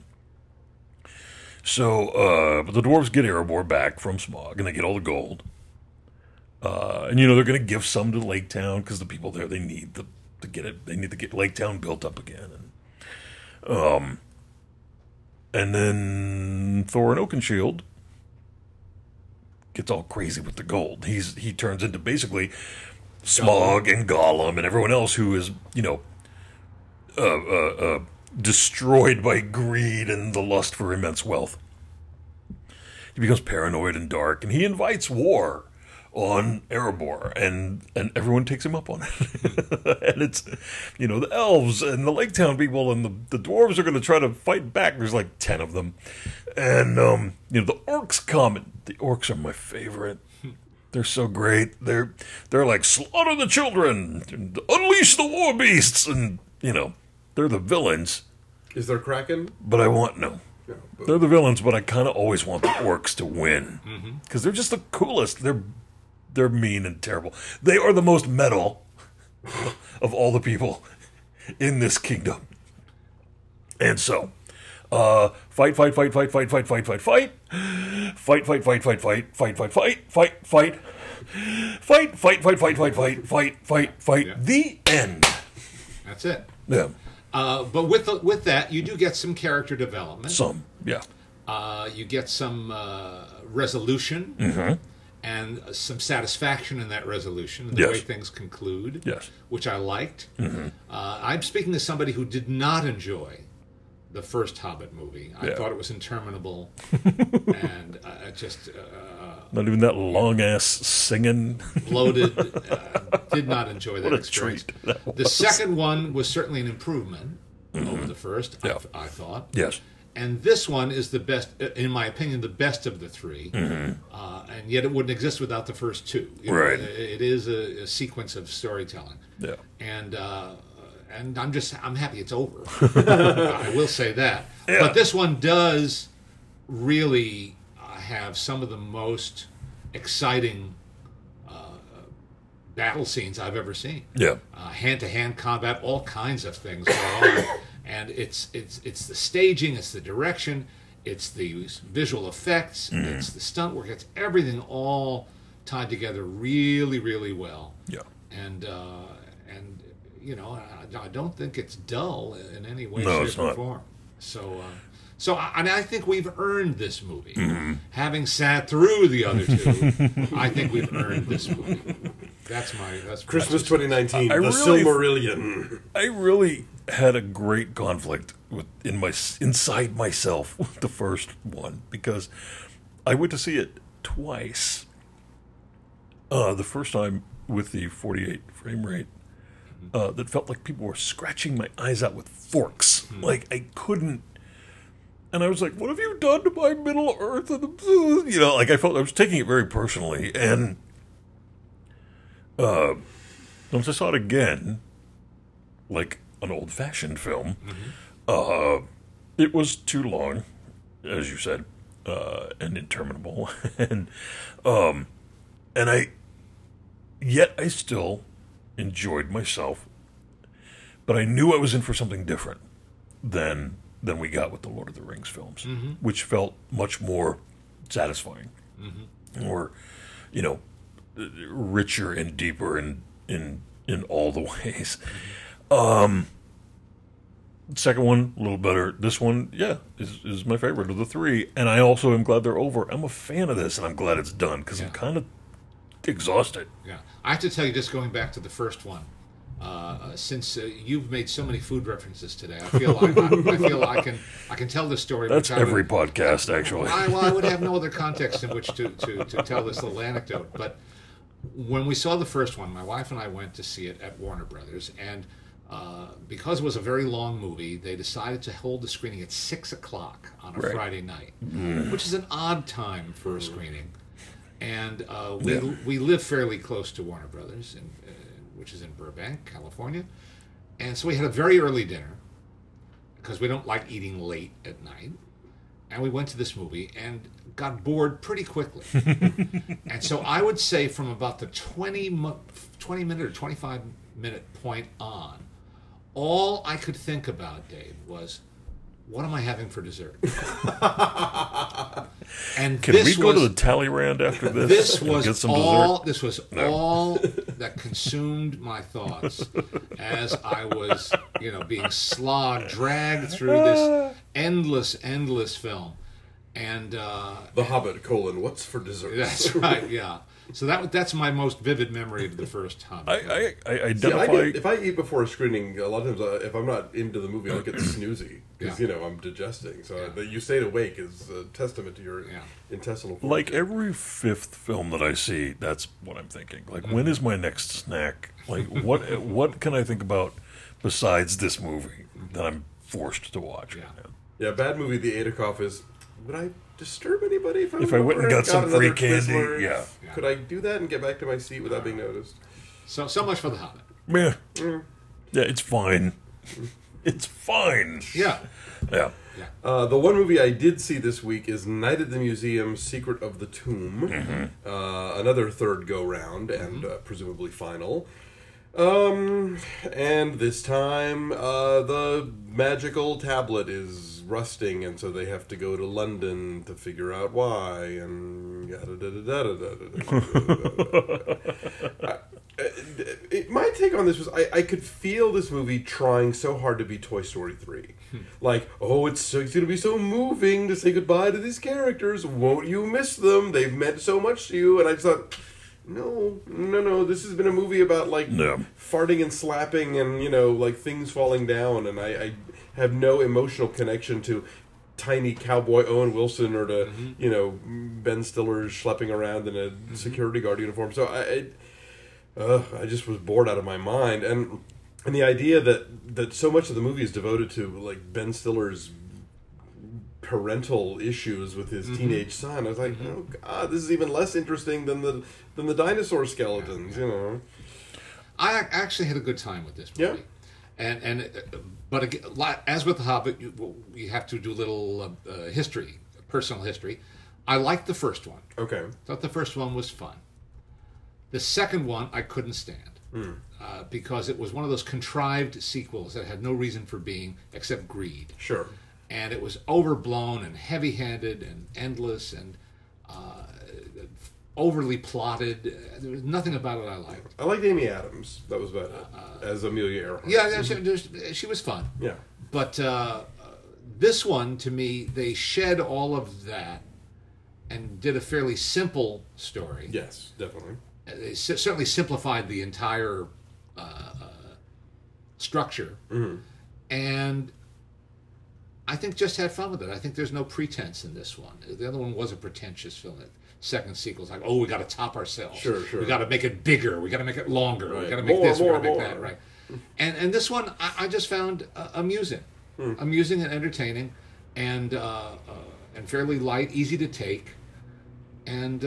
so, but the dwarves get Erebor back from Smaug, and they get all the gold. And they're going to give some to Lake Town because the people there they need to get it. They need to get Lake Town built up again. And then Thorin Oakenshield gets all crazy with the gold. He turns into basically Smaug and Gollum and everyone else who is, destroyed by greed and the lust for immense wealth. He becomes paranoid and dark, and he invites war on Erebor, and everyone takes him up on it. And it's, the elves and the Lake Town people and the dwarves are going to try to fight back. There's like 10 of them. And, the orcs come. And the orcs are my favorite. They're so great. They're like, slaughter the children, and unleash the war beasts. And, they're the villains. Is there Kraken? But I want, no. No. They're the villains, but I kind of always want the orcs to win. Because they're just the coolest. They're mean and terrible. They are the most metal of all the people in this kingdom. And so, fight. The end. That's it. Yeah. But with that, you do get some character development. Some, yeah. You get some resolution. And some satisfaction in that resolution, the way things conclude, which I liked. I'm speaking to somebody who did not enjoy the first Hobbit movie. I thought it was interminable, and just not even that long ass singing. bloated. Did not enjoy that What a experience. treat that was. The second one was certainly an improvement over the first. I thought. Yes. And this one is the best, in my opinion, the best of the three. And yet it wouldn't exist without the first two. Right. It is a sequence of storytelling. Yeah. And I'm happy it's over. I will say that. Yeah. But this one does really have some of the most exciting battle scenes I've ever seen. Yeah. Hand-to-hand combat, all kinds of things go on. And it's the staging, it's the direction, it's the visual effects, it's the stunt work, it's everything all tied together really, really well. Yeah. And you know, I don't think it's dull in any way, No, shape, it's or not. form. So I think we've earned this movie. Having sat through the other two, I think we've earned this movie. That's Christmas that's 2019, I the really- Silmarillion. I really had a great conflict inside myself with the first one because I went to see it twice. The first time with the 48 frame rate, that felt like people were scratching my eyes out with forks. Like I couldn't. And I was like, "What have you done to my Middle Earth?" You know, like I felt I was taking it very personally. And once I saw it again, like an old-fashioned film, it was too long, as you said, and interminable, and yet I still enjoyed myself, but I knew I was in for something different than we got with the Lord of the Rings films, which felt much more satisfying, or you know, richer and deeper in all the ways. Second one, a little better. This one, yeah, is my favorite of the three. And I also am glad they're over. I'm a fan of this, and I'm glad it's done, because I'm kind of exhausted. Yeah, I have to tell you, just going back to the first one, since you've made so many food references today, I feel I can tell this story. That's which I every would- podcast, actually. I would have no other context in which to tell this little anecdote. But when we saw the first one, my wife and I went to see it at Warner Brothers, and because it was a very long movie, they decided to hold the screening at 6 o'clock on a Friday night, which is an odd time for a screening. And we live fairly close to Warner Brothers, which is in Burbank, California. And so we had a very early dinner because we don't like eating late at night. And we went to this movie and got bored pretty quickly. And so I would say from about the 20 minute or 25 minute point on, all I could think about, Dave, was, what am I having for dessert? And Can we go to the Talleyrand after this? This and was get some all. dessert? This was all that consumed my thoughts as I was, being dragged through this endless film, and The Hobbit, what's for dessert? that's right, yeah. So that's my most vivid memory of the first Hobbit. I See, identify. if I eat before a screening, a lot of times if I'm not into the movie, I'll get snoozy because I'm digesting. So that you stayed awake is a testament to your intestinal. Like every fifth film that I see, that's what I'm thinking. Like, when is my next snack? Like, what can I think about besides this movie that I'm forced to watch? Yeah. Right now? Yeah, bad movie. The 8 o'clock is. Would I disturb anybody if I went and got some free candy? Twizzler? Yeah. Could I do that and get back to my seat without being noticed? So much for the Hobbit. Yeah, yeah, it's fine. It's fine. Yeah. Yeah. The one movie I did see this week is Night at the Museum: Secret of the Tomb. Another third go round and presumably final. And this time the magical tablet is rusting, and so they have to go to London to figure out why. And my take on this was I could feel this movie trying so hard to be Toy Story 3. Like, it's going to be so moving to say goodbye to these characters. Won't you miss them? They've meant so much to you. And I just thought, no. This has been a movie about farting and slapping and things falling down. And I have no emotional connection to tiny cowboy Owen Wilson or to Ben Stiller schlepping around in a security guard uniform. So I just was bored out of my mind, and the idea that so much of the movie is devoted to like Ben Stiller's parental issues with his teenage son. I was like, oh God, this is even less interesting than the dinosaur skeletons. I actually had a good time with this movie. And but again, as with The Hobbit, you have to do a little personal history. I liked the first one. Okay. Thought the first one was fun. The second one I couldn't stand because it was one of those contrived sequels that had no reason for being except greed. Sure. And it was overblown and heavy-handed and endless and overly plotted. There was nothing about it I liked. I liked Amy Adams. That was about it. As Amelia Earhart. Yeah, she was fun. Yeah. But this one, to me, they shed all of that and did a fairly simple story. Yes, definitely. They certainly simplified the entire structure. Mm-hmm. And I think just had fun with it. I think there's no pretense in this one. The other one was a pretentious film. The second sequel's like, oh, we got to top ourselves. Sure. We got to make it bigger. We got to make it longer. Right. We got to make More, this. We got to more, make that. more. Right. And this one I just found amusing, amusing and entertaining, and fairly light, easy to take, and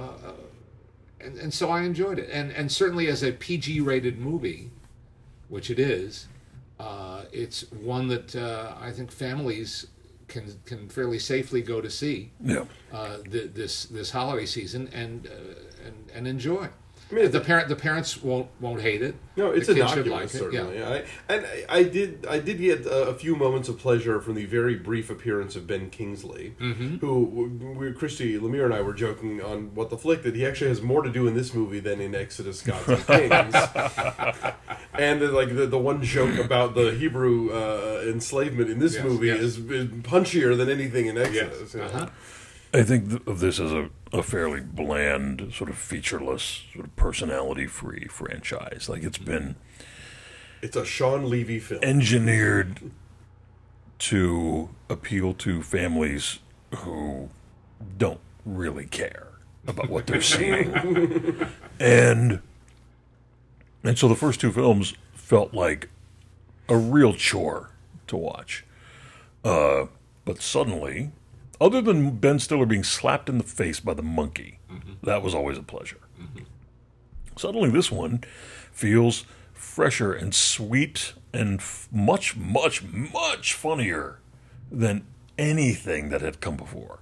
so I enjoyed it. And certainly as a PG-rated movie, which it is, it's one that I think families can fairly safely go to see. Yeah. This holiday season and enjoy. I mean, The parents won't hate it. No, it's The kids should innocuous, like it, certainly. yeah. I did get a few moments of pleasure from the very brief appearance of Ben Kingsley, who Christy Lemire and I were joking on What the Flick that he actually has more to do in this movie than in Exodus: Gods and Kings. And the one joke about the Hebrew enslavement in this movie is punchier than anything in Exodus. Yes. Uh-huh. I think of this as a fairly bland, sort of featureless, sort of personality-free franchise. Like It's a Sean Levy film. engineered to appeal to families who don't really care about what they're seeing. and so the first two films felt like a real chore to watch. But suddenly, other than Ben Stiller being slapped in the face by the monkey, that was always a pleasure. Suddenly this one feels fresher and sweet and much, much, much funnier than anything that had come before.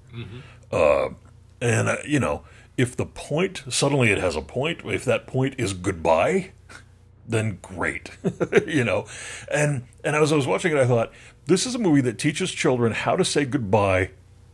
If the point, suddenly it has a point, if that point is goodbye, then great. And as I was watching it, I thought, this is a movie that teaches children how to say goodbye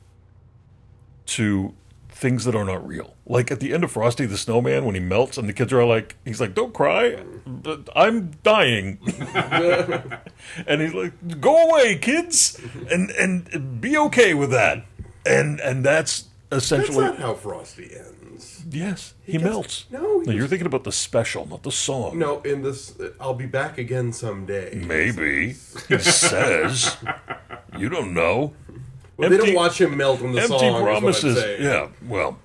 to things that are not real. Like at the end of Frosty the Snowman, when he melts and the kids are like, he's like, don't cry, I'm dying. And he's like, go away, kids, and be okay with that. And that's essentially... That's not how Frosty ends. Yes, he melts. No, You're thinking about the special, not the song. No, in this, I'll be back again someday. Maybe. He says. You don't know. Well, they don't watch him melt in the empty song. promises. Is what I'm saying. Yeah, well,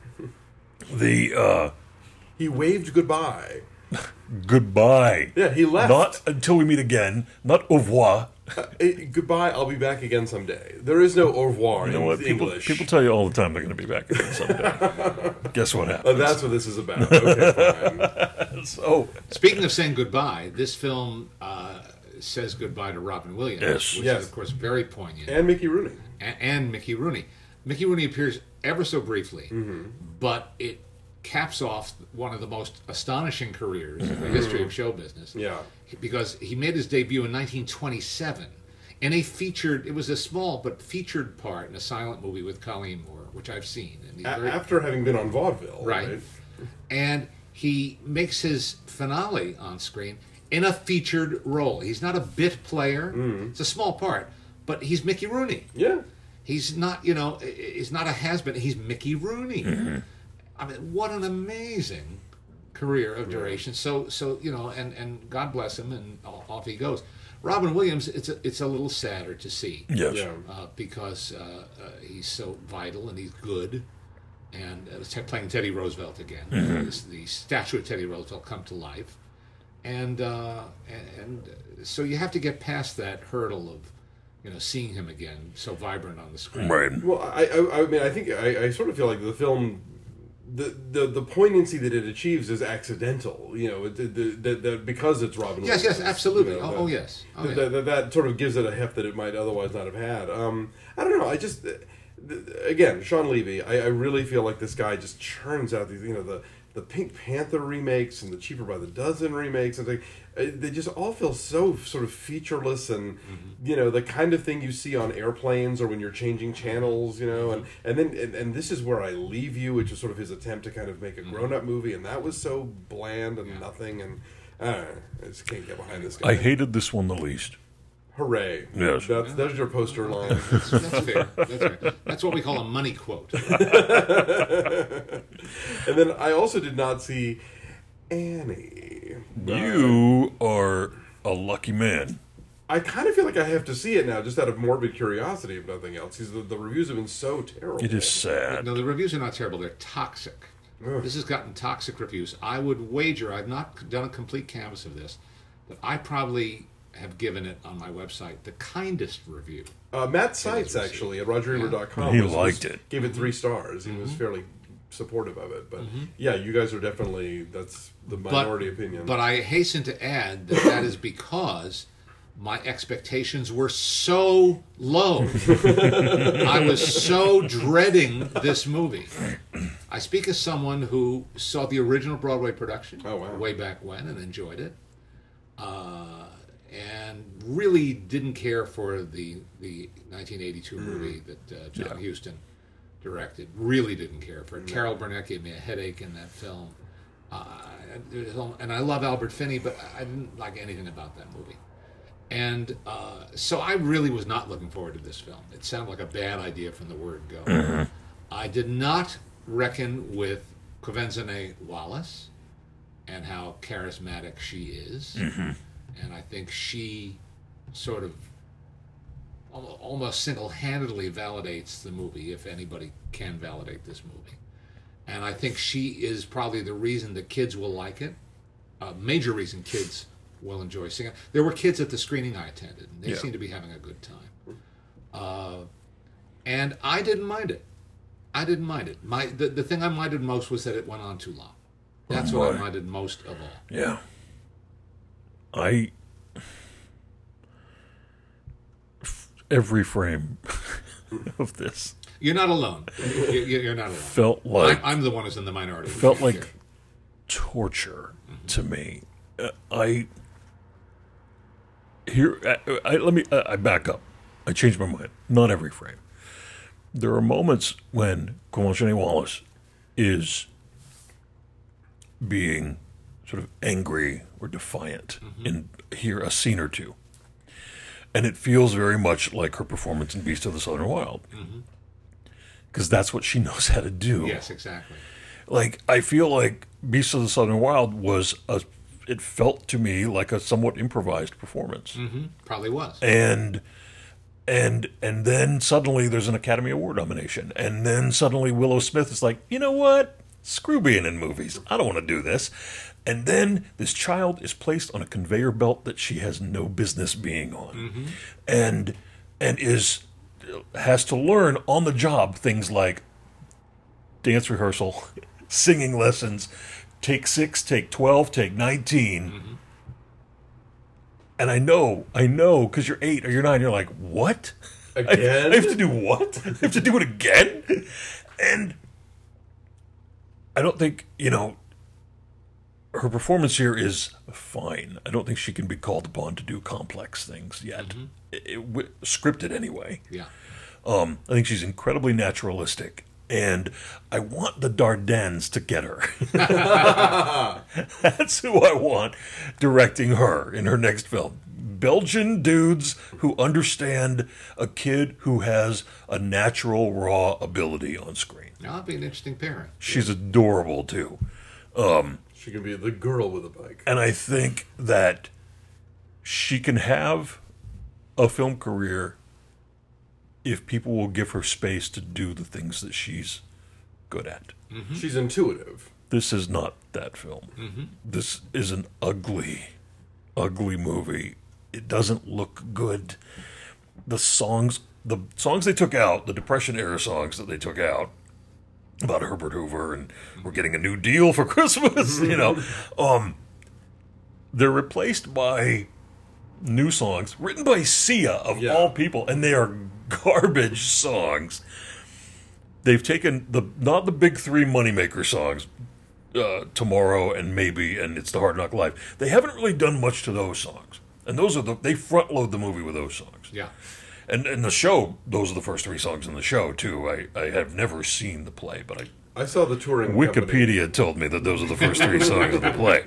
he waved goodbye. Goodbye. Yeah, he left. Not until we meet again. Not au revoir. Goodbye, I'll be back again someday. There is no au revoir You know in what? English. People tell you all the time they're going to be back again someday. Guess what happens? That's what this is about. Okay, fine. So, Speaking of saying goodbye, this film says goodbye to Robin Williams, Yes. which Yes. is, of course, very poignant. And Mickey Rooney. And Mickey Rooney. Mickey Rooney appears ever so briefly, but it caps off one of the most astonishing careers in the history of show business. Yeah. Because he made his debut in 1927 in a featured, it was a small but featured part in a silent movie with Colleen Moore, which I've seen. And he's very, After having been on vaudeville. right. And he makes his finale on screen in a featured role. He's not a bit player. It's a small part, but he's Mickey Rooney. Yeah. He's not, he's not a has-been. He's Mickey Rooney. I mean, what an amazing career of duration. So and God bless him, and off he goes. Robin Williams, it's a little sadder to see. yes. Yeah. Because he's so vital and he's good. And playing Teddy Roosevelt again. The statue of Teddy Roosevelt come to life. And so you have to get past that hurdle of, seeing him again so vibrant on the screen. Right. Well, I mean, I think I sort of feel like the film, the poignancy that it achieves is accidental. That because it's Robin Yes, Williams. absolutely. That, Yes. that sort of gives it a heft that it might otherwise not have had. I don't know. I just again, Sean Levy. I really feel like this guy just churns out these. the Pink Panther remakes and the Cheaper by the Dozen remakes and they just all feel so sort of featureless and the kind of thing you see on airplanes or when you're changing channels, and then this is Where I Leave You, which is sort of his attempt to kind of make a grown-up movie, and that was so bland and nothing, and I just can't get behind this guy. I hated this one the least. Hooray. Yes. There's your poster line. That's fair. That's fair. That's what we call a money quote. And then I also did not see Annie. You are a lucky man. I kind of feel like I have to see it now, just out of morbid curiosity, if nothing else. Because the reviews have been so terrible. It is sad. No, the reviews are not terrible. They're toxic. Ugh. This has gotten toxic reviews. I would wager, I've not done a complete canvas of this, but I probably have given it on my website the kindest review. Matt Seitz, actually, at RogerEbert.com. He liked it. Gave it 3 stars. He was fairly supportive of it. But yeah, you guys are definitely, that's the minority opinion. But I hasten to add that is because my expectations were so low. I was so dreading this movie. I speak as someone who saw the original Broadway production way back when and enjoyed it. And really didn't care for the 1982 movie that John Huston directed. Really didn't care for it. Carol Burnett gave me a headache in that film. And I love Albert Finney, but I didn't like anything about that movie. And so I really was not looking forward to this film. It sounded like a bad idea from the word go. I did not reckon with Quvenzhané Wallis and how charismatic she is. And I think she sort of almost single-handedly validates the movie, if anybody can validate this movie. And I think she is probably the reason that kids will like it. A major reason kids will enjoy seeing it. There were kids at the screening I attended, and they seemed to be having a good time. And I didn't mind it. I didn't mind it. The thing I minded most was that it went on too long. That's what I minded most of all. Yeah. Every frame of this. You're not alone. You're not alone. Felt like I'm the one who's in the minority. Felt like torture to me. I back up. I changed my mind. Not every frame. There are moments when Quvenzhané Wallis is being sort of angry or defiant in a scene or two. And it feels very much like her performance in Beast of the Southern Wild. Because that's what she knows how to do. Yes, exactly. Like, I feel like Beast of the Southern Wild it felt to me like a somewhat improvised performance. Probably was. And then suddenly there's an Academy Award nomination. And then suddenly Willow Smith is like, you know what? Screw being in movies. I don't want to do this. And then this child is placed on a conveyor belt that she has no business being on. And has to learn on the job things like dance rehearsal, singing lessons, take 6, take 12, take 19. And I know, because you're 8 or you're 9, you're like, what? Again? I have to do what? I have to do it again? And I don't think, her performance here is fine. I don't think she can be called upon to do complex things yet. Scripted anyway. Yeah. I think she's incredibly naturalistic. And I want the Dardennes to get her. That's who I want directing her in her next film. Belgian dudes who understand a kid who has a natural, raw ability on screen. That'll be an interesting parent. She's adorable, too. She can be the girl with a bike. And I think that she can have a film career if people will give her space to do the things that she's good at. She's intuitive. This is not that film. This is an ugly, ugly movie. It doesn't look good. The songs they took out, the Depression-era songs that they took out, about Herbert Hoover and we're getting a new deal for Christmas, they're replaced by new songs written by Sia of all people, and they are garbage songs. They've taken not the big 3 moneymaker songs, Tomorrow and Maybe and It's the Hard Knock Life. They haven't really done much to those songs. And they front load the movie with those songs. Yeah. And in the show, those are the first 3 songs in the show, too. I have never seen the play, but I saw the touring company. Wikipedia told me that those are the first 3 songs of the play.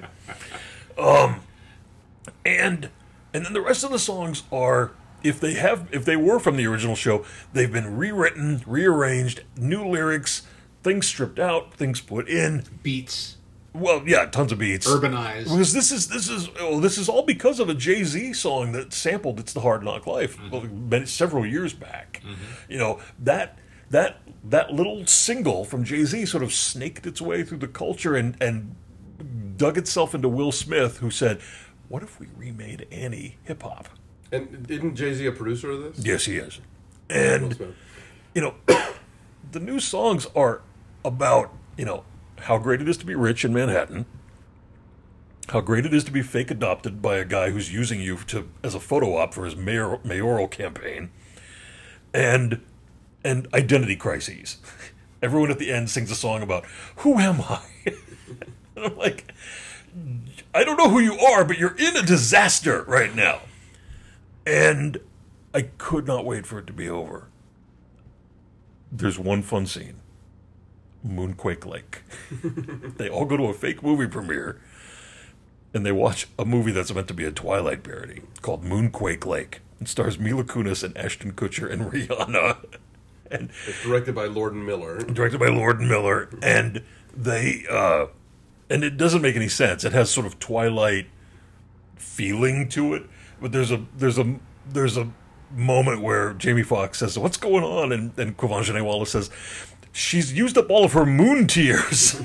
And then the rest of the songs are, if they were from the original show, they've been rewritten, rearranged, new lyrics, things stripped out, things put in. Beats. Well, yeah, tons of beats. Urbanized. Because this is all because of a Jay-Z song that sampled "It's the Hard Knock Life" several years back. You know, that little single from Jay-Z sort of snaked its way through the culture and dug itself into Will Smith, who said, "What if we remade Annie hip hop?" And isn't Jay-Z a producer of this? Yes, he is. And you know, the new songs are about, you know, how great it is to be rich in Manhattan, how great it is to be fake adopted by a guy who's using you as a photo op for his mayoral campaign, and identity crises. Everyone at the end sings a song about, who am I? And I'm like, I don't know who you are, but you're in a disaster right now. And I could not wait for it to be over. There's one fun scene. Moonquake Lake. They all go to a fake movie premiere, and they watch a movie that's meant to be a Twilight parody called Moonquake Lake. It stars Mila Kunis and Ashton Kutcher and Rihanna. And it's directed by Lord and Miller. And they and it doesn't make any sense. It has sort of Twilight feeling to it, but there's a moment where Jamie Foxx says, "What's going on?" and Quivan Wallace says, "She's used up all of her moon tears."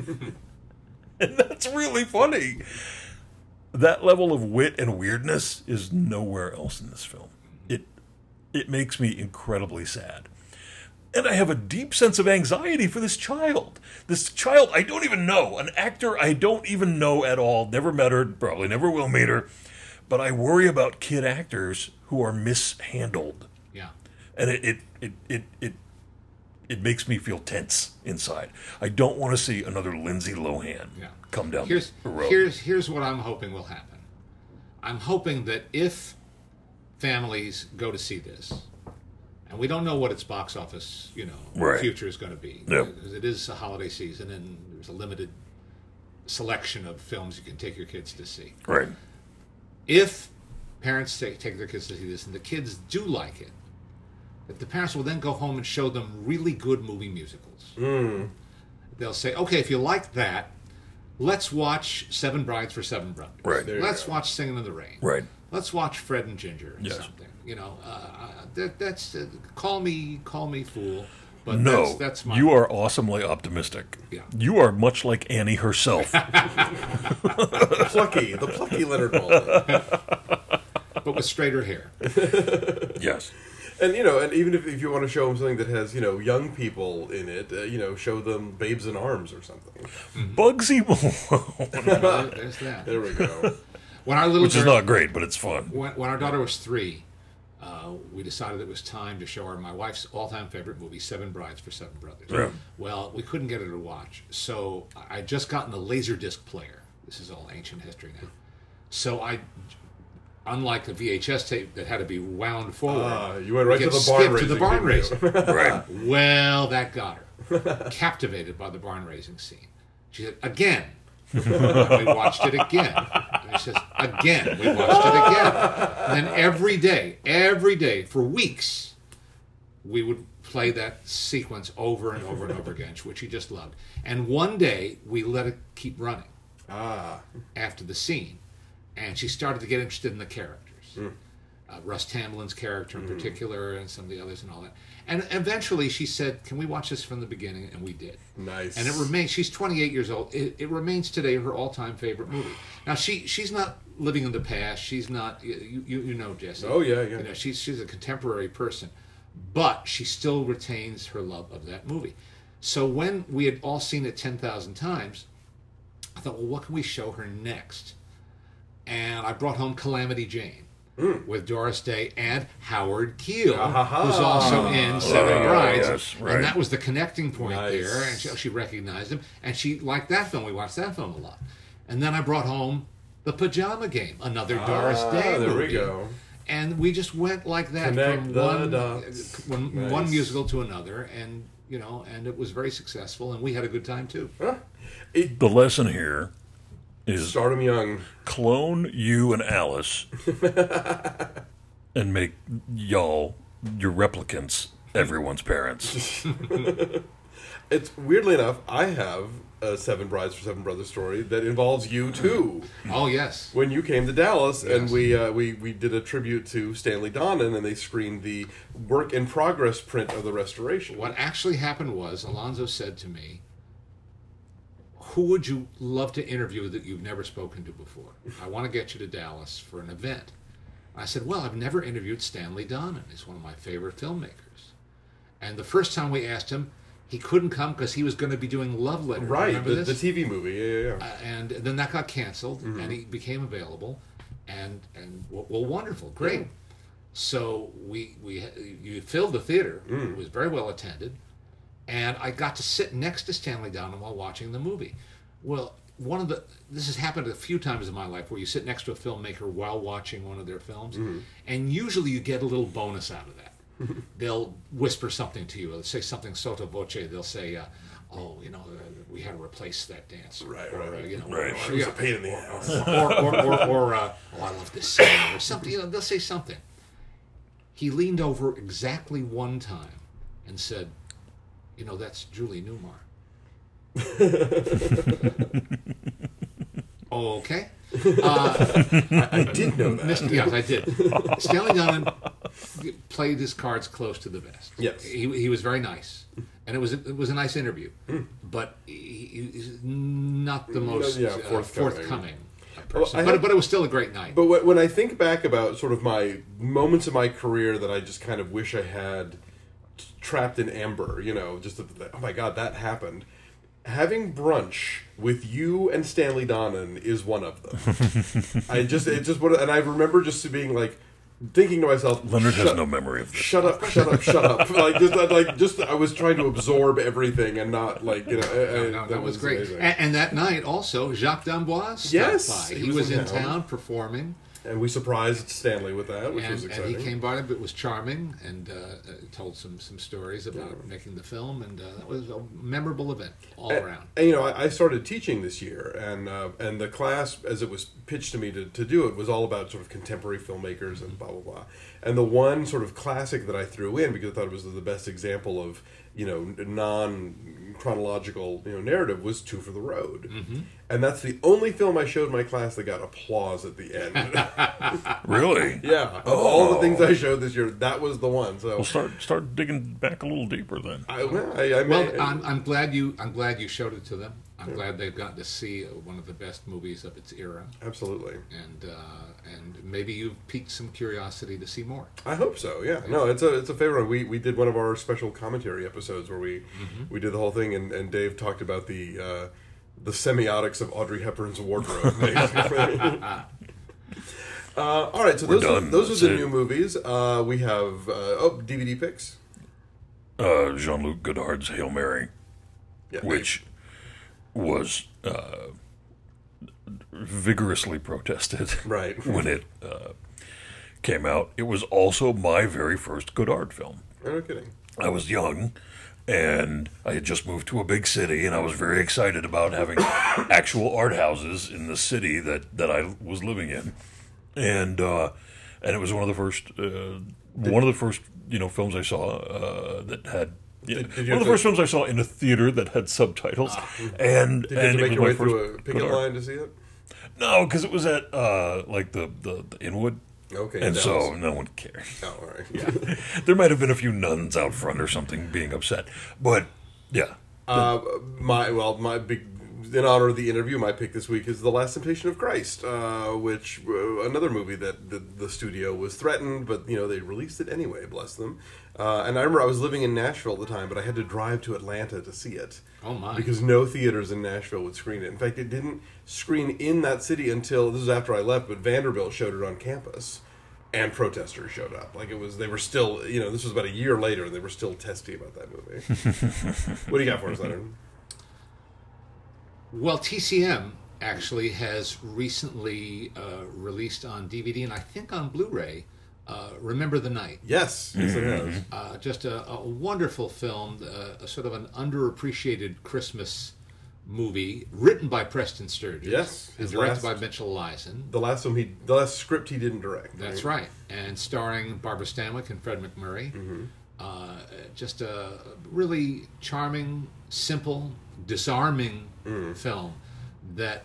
And that's really funny. That level of wit and weirdness is nowhere else in this film. It makes me incredibly sad. And I have a deep sense of anxiety for this child. This child I don't even know. An actor I don't even know at all. Never met her, probably never will meet her. But I worry about kid actors who are mishandled. Yeah. And it makes me feel tense inside. I don't want to see another Lindsay Lohan come down the road. Here's what I'm hoping will happen. I'm hoping that if families go to see this, and we don't know what its box office, future is going to be, because it is a holiday season and there's a limited selection of films you can take your kids to see. Right. If parents take their kids to see this and the kids do like it, that the parents will then go home and show them really good movie musicals. They'll say, okay, if you like that, let's watch Seven Brides for Seven Brothers. Right. Let's watch Singing in the Rain. Right. Let's watch Fred and Ginger or something. That's call me fool. But no, that's my you are awesomely optimistic. Yeah. You are much like Annie herself. the plucky Leonard Maltin. But with straighter hair. Yes. And and even if you want to show them something that has young people in it, show them Babes in Arms or something. Bugsy Malone. There's that. There we go. Which is not great, but it's fun. When our daughter was 3, we decided it was time to show her my wife's all-time favorite movie, Seven Brides for Seven Brothers. Yeah. Well, we couldn't get her to watch, so I just gotten a Laserdisc player. This is all ancient history now. So unlike a VHS tape that had to be wound forward, you went right to the barn raising. Right. Well, that got her captivated by the barn raising scene. She said, "Again." And we watched it again. And she says, "Again." We watched it again. And then every day for weeks, we would play that sequence over and over and over again, which she just loved. And one day we let it keep running after the scene. And she started to get interested in the characters. Russ Tamlin's character in particular, and some of the others and all that. And eventually she said, "Can we watch this from the beginning?" And we did. Nice. And it remains, she's 28 years old. It remains today her all-time favorite movie. Now, she's not living in the past. She's not, you know, Jesse. Oh, yeah. She's a contemporary person. But she still retains her love of that movie. So when we had all seen it 10,000 times, I thought, well, what can we show her next? And I brought home Calamity Jane. with Doris Day and Howard Keel, Ah-ha-ha. who's also in Seven Oh, Brides. yes, right. And that was the connecting point Nice. there. And she recognized him, and she liked that film. We watched that film a lot. And then I brought home The Pajama Game, another Doris Day there movie. we go. And we just went like that Connect from the one dots. Nice. one musical to another, and and it was very successful, and we had a good time too. Huh? The lesson here is Start 'em young. clone you and Alice and make y'all, your replicants, everyone's parents. It's weirdly enough, I have a Seven Brides for Seven Brothers story that involves you too. Oh yes, When you came to Dallas, and Yes. we did a tribute to Stanley Donen, and they screened the work in progress print of the restoration. what actually happened was Alonzo said to me, "Who would you love to interview that you've never spoken to before? I want to get you to Dallas for an event." I said, "Well, I've never interviewed Stanley Donen. He's one of my favorite filmmakers." And the first time we asked him, he couldn't come because he was going to be doing Love Letter. Right, Remember the this? TV movie. Yeah. And then that got canceled, Mm-hmm. and he became available, and well, wonderful, great. Yeah. So you filled the theater. Mm. It was very well attended, and I got to sit next to Stanley Donen while watching the movie. Well, this has happened a few times in my life where you sit next to a filmmaker while watching one of their films, Mm-hmm. and usually you get a little bonus out of that. They'll whisper something to you. They'll say something sotto voce. They'll say, "Oh, we had to replace that dancer." Right, Or, right. Right. She was a pain in the ass. or "Oh, I love this scene," or something. They'll say something. He leaned over exactly one time and said, "That's Julie Newmar." Okay. I did know that. Yes, I did. Stanley Donen played his cards close to the vest. Yes. He was very nice, and it was a nice interview, but he's not the most forthcoming person. Well, but it was still a great night. But when I think back about sort of my moments in my career that I just kind of wish I had trapped in amber, oh my God, that happened. Having brunch with you and Stanley Donen is one of them. And I remember just being like, thinking to myself, Leonard has no memory of this. Shut up! I was trying to absorb everything and not No, that was great. amazing. And that night also, Jacques D'Amboise stopped Yes, by. he He was was in in town. town performing. And we surprised Stanley with that, which was And exciting. he came by, but it was charming, and told some stories about making the film, and that was a memorable event all around. And I started teaching this year, and the class, as it was pitched to me to do it, was all about sort of contemporary filmmakers and blah blah blah. And the one sort of classic that I threw in because I thought it was the best example of non chronological narrative was Two for the Road, and that's the only film I showed my class that got applause at the end. Really? Yeah, of all the things I showed this year, that was the one. So Well, start digging back a little deeper then. I'm glad you showed it to them. I'm glad they've gotten to see one of the best movies of its era, absolutely. and maybe you've piqued some curiosity to see more. I hope so. Yeah. No, it's a favorite. We did one of our special commentary episodes where we did the whole thing, and Dave talked about the semiotics of Audrey Hepburn's wardrobe. All right, so We're those done. are That's the it. new movies. We have DVD picks. Jean-Luc Godard's Hail Mary, Yeah, which was vigorously protested Right. when it came out. It was also my very first Godard film. no kidding. I was young, and I had just moved to a big city, and I was very excited about having actual art houses in the city that I was living in, and it was one of the first films I saw that had. Yeah, Did you one of have the to- first films I saw in a theater that had subtitles, and Did you have to it make was your my way first through a picket Godard. line to see it? No, because it was at like the Inwood, Okay. and so Dallas. no one cared. Oh, all right. Yeah. There might have been a few nuns out front or something being upset, but yeah, My big, in honor of the interview, my pick this week is The Last Temptation of Christ, which another movie that the studio was threatened, but they released it anyway. Bless them. And I remember I was living in Nashville at the time, but I had to drive to Atlanta to see it. Oh my! Because no theaters in Nashville would screen it. In fact, it didn't screen in that city until this was after I left. But Vanderbilt showed it on campus. and protesters showed up. Like they were still, this was about a year later, and they were still testy about that movie. What do you got for us, Leonard? Well, TCM actually has recently released on DVD and I think on Blu-ray, Remember the Night. Yes, it has. Just a wonderful film, a sort of an underappreciated Christmas movie, written by Preston Sturges. Yes, and directed by Mitchell Leisen. The last script he didn't direct. That's right, and starring Barbara Stanwyck and Fred MacMurray. Just a really charming, simple, disarming film that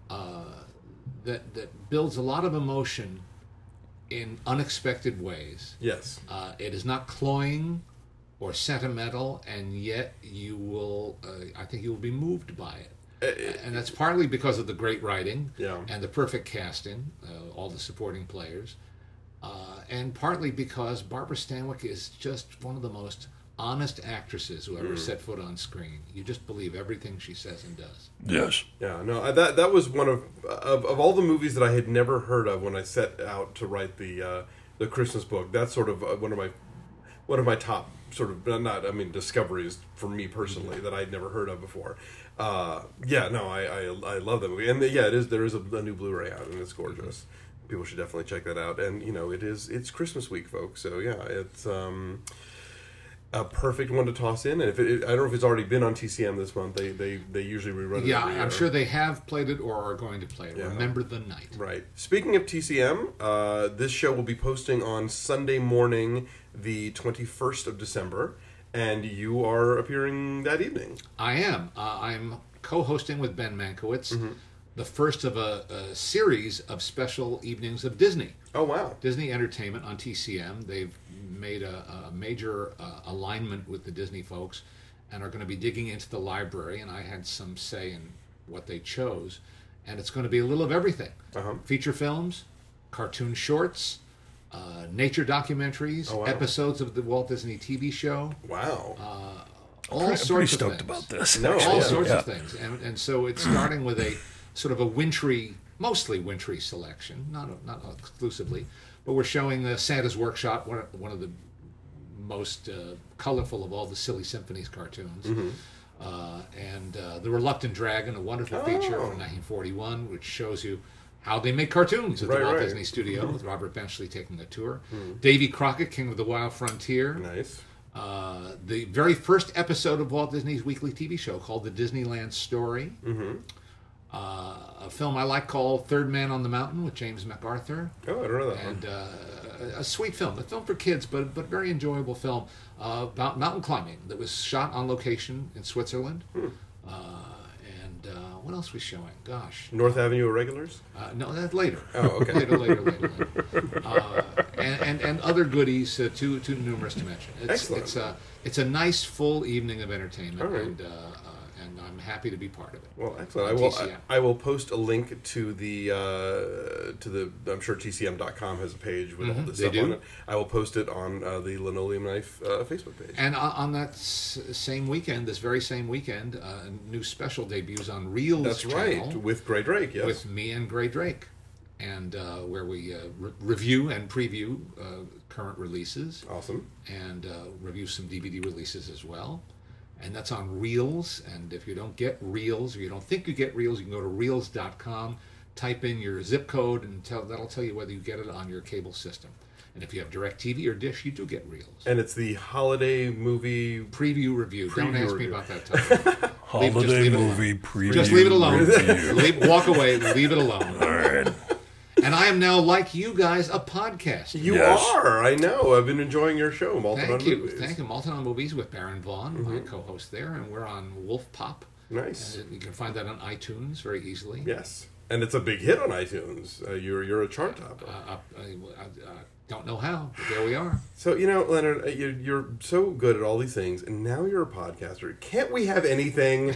builds a lot of emotion in unexpected ways. Yes. It is not cloying or sentimental, and yet you will, I think you will be moved by it. And that's partly because of the great writing and the perfect casting, all the supporting players, and partly because Barbara Stanwyck is just one of the most honest actresses who ever set foot on screen. You just believe everything she says and does. Yes. Yeah, no, that was one of all the movies that I had never heard of when I set out to write the Christmas book. That's sort of one of my top sort of discoveries for me personally that I'd never heard of before. I love that movie, and there is a new Blu-ray out, and it's gorgeous. People should definitely check that out. And it's Christmas week, folks. So yeah, it's a perfect one to toss in. And I don't know if it's already been on TCM this month. They usually rerun it. Yeah, I'm sure they have played it or are going to play it. Yeah. Remember the Night. Right. Speaking of TCM, this show will be posting on Sunday morning, the 21st of December, and you are appearing that evening. I am. I'm co-hosting with Ben Mankiewicz the first of a series of special evenings of Disney. Oh, wow. Disney Entertainment on TCM. They've made a major alignment with the Disney folks and are going to be digging into the library, and I had some say in what they chose. And it's going to be a little of everything. Feature films, cartoon shorts, nature documentaries, episodes of the Walt Disney TV show. Wow. All sorts pretty of stoked things. about this. No, All yeah. sorts of things. And so it's starting with a sort of a wintry, mostly wintry selection, not exclusively, but we're showing Santa's Workshop, one of the most colorful of all the Silly Symphonies cartoons. And The Reluctant Dragon, a wonderful feature from 1941, which shows you how they make cartoons at the Walt Disney Studio, with Robert Benchley taking a tour. Davy Crockett, King of the Wild Frontier. Nice. The very first episode of Walt Disney's weekly TV show called The Disneyland Story. A film I like called Third Man on the Mountain with James MacArthur. Oh, I don't know that and a sweet film, a film for kids, but very enjoyable film about mountain climbing that was shot on location in Switzerland. And what else was showing? Gosh, North Avenue Irregulars? no, that's later. Oh, okay. later. And other goodies too numerous to mention. Excellent. It's a nice full evening of entertainment, All right. and I'm happy to be part of it. Well, excellent. On TCM. I will post a link to the I'm sure TCM.com has a page with all this they stuff do. on it. I will post it on the Linoleum Knife Facebook page. And on that same weekend, this very same weekend, a new special debuts on Reels That's channel right, with Gray Drake, yes. with me and Gray Drake, and where we review and preview current releases. Awesome. And review some DVD releases as well. And that's on Reels. And if you don't get Reels, or you don't think you get Reels, you can go to Reels.com, type in your zip code, and that'll tell you whether you get it on your cable system. And if you have DirecTV or Dish, you do get Reels. And it's the holiday movie Preview review. Don't Preview ask me review. about that title. Holiday movie preview. Just leave it alone. review. Walk away. Leave it alone. All right. And I am now, like you guys, a podcast. You Yes. are. I know. I've been enjoying your show, Malton on Thank you. Movies. Thank you. Malton on Movies with Baron Vaughn, my co-host there, and we're on Wolf Pop. Nice. You can find that on iTunes very easily. Yes. And it's a big hit on iTunes. You're a chart topper. I don't know how, but there we are. So, Leonard, you're so good at all these things, and now you're a podcaster. Can't we have anything?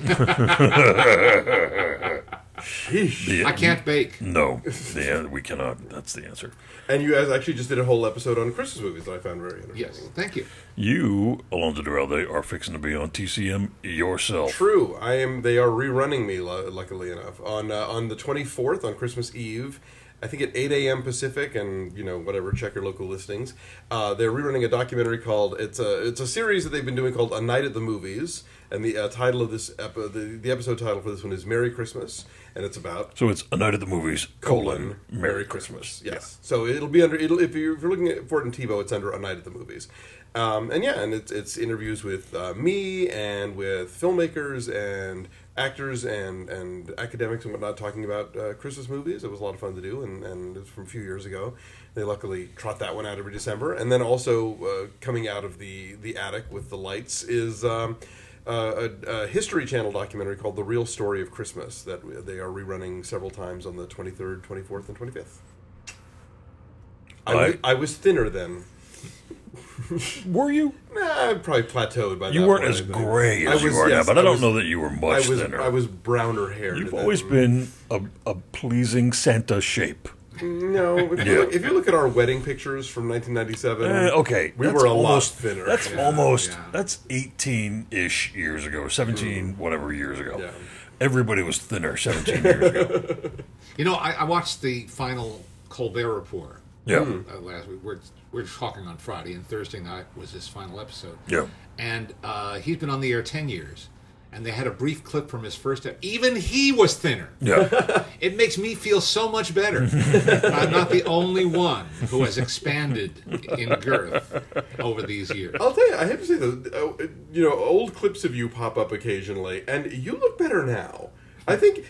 Sheesh. I can't bake. No, we cannot. That's the answer. And you guys actually just did a whole episode on Christmas movies that I found very entertaining. Yes, thank you. You, Alonso Duralde, are fixing to be on TCM yourself. True. I am. They are rerunning me, luckily enough, on the 24th, on Christmas Eve. I think at 8 a.m. Pacific, and whatever, check your local listings. They're rerunning a documentary called it's a series that they've been doing called A Night at the Movies, and the title of this the episode title for this one is Merry Christmas, and it's about So it's A Night at the Movies, Merry Christmas. Yes. So it'll be if you're looking for it in TiVo, it's under A Night at the Movies. And it's interviews with me and with filmmakers and actors and academics and whatnot talking about Christmas movies. It was a lot of fun to do, and it was from a few years ago. They luckily trot that one out every December. And then also coming out of the attic with the lights is a History Channel documentary called The Real Story of Christmas that they are rerunning several times on the 23rd, 24th, and 25th. I was thinner then. Were you? Nah, I probably plateaued by that point. You weren't as gray as you are now, but I don't know that you were much thinner. I was browner haired. You've always been a pleasing Santa shape. No, if you look at our wedding pictures from 1997, okay, we were a lot thinner. That's that's 18-ish years ago, 17 whatever years ago. Yeah. Everybody was thinner 17 years ago. I watched the final Colbert Report. Yeah. Last week. We're talking on Friday, and Thursday night was his final episode. Yeah. And he's been on the air 10 years, and they had a brief clip from his first episode. Even he was thinner. Yeah. It makes me feel so much better. I'm not the only one who has expanded in girth over these years. I'll tell you, I have to say though, old clips of you pop up occasionally, and you look better now. I think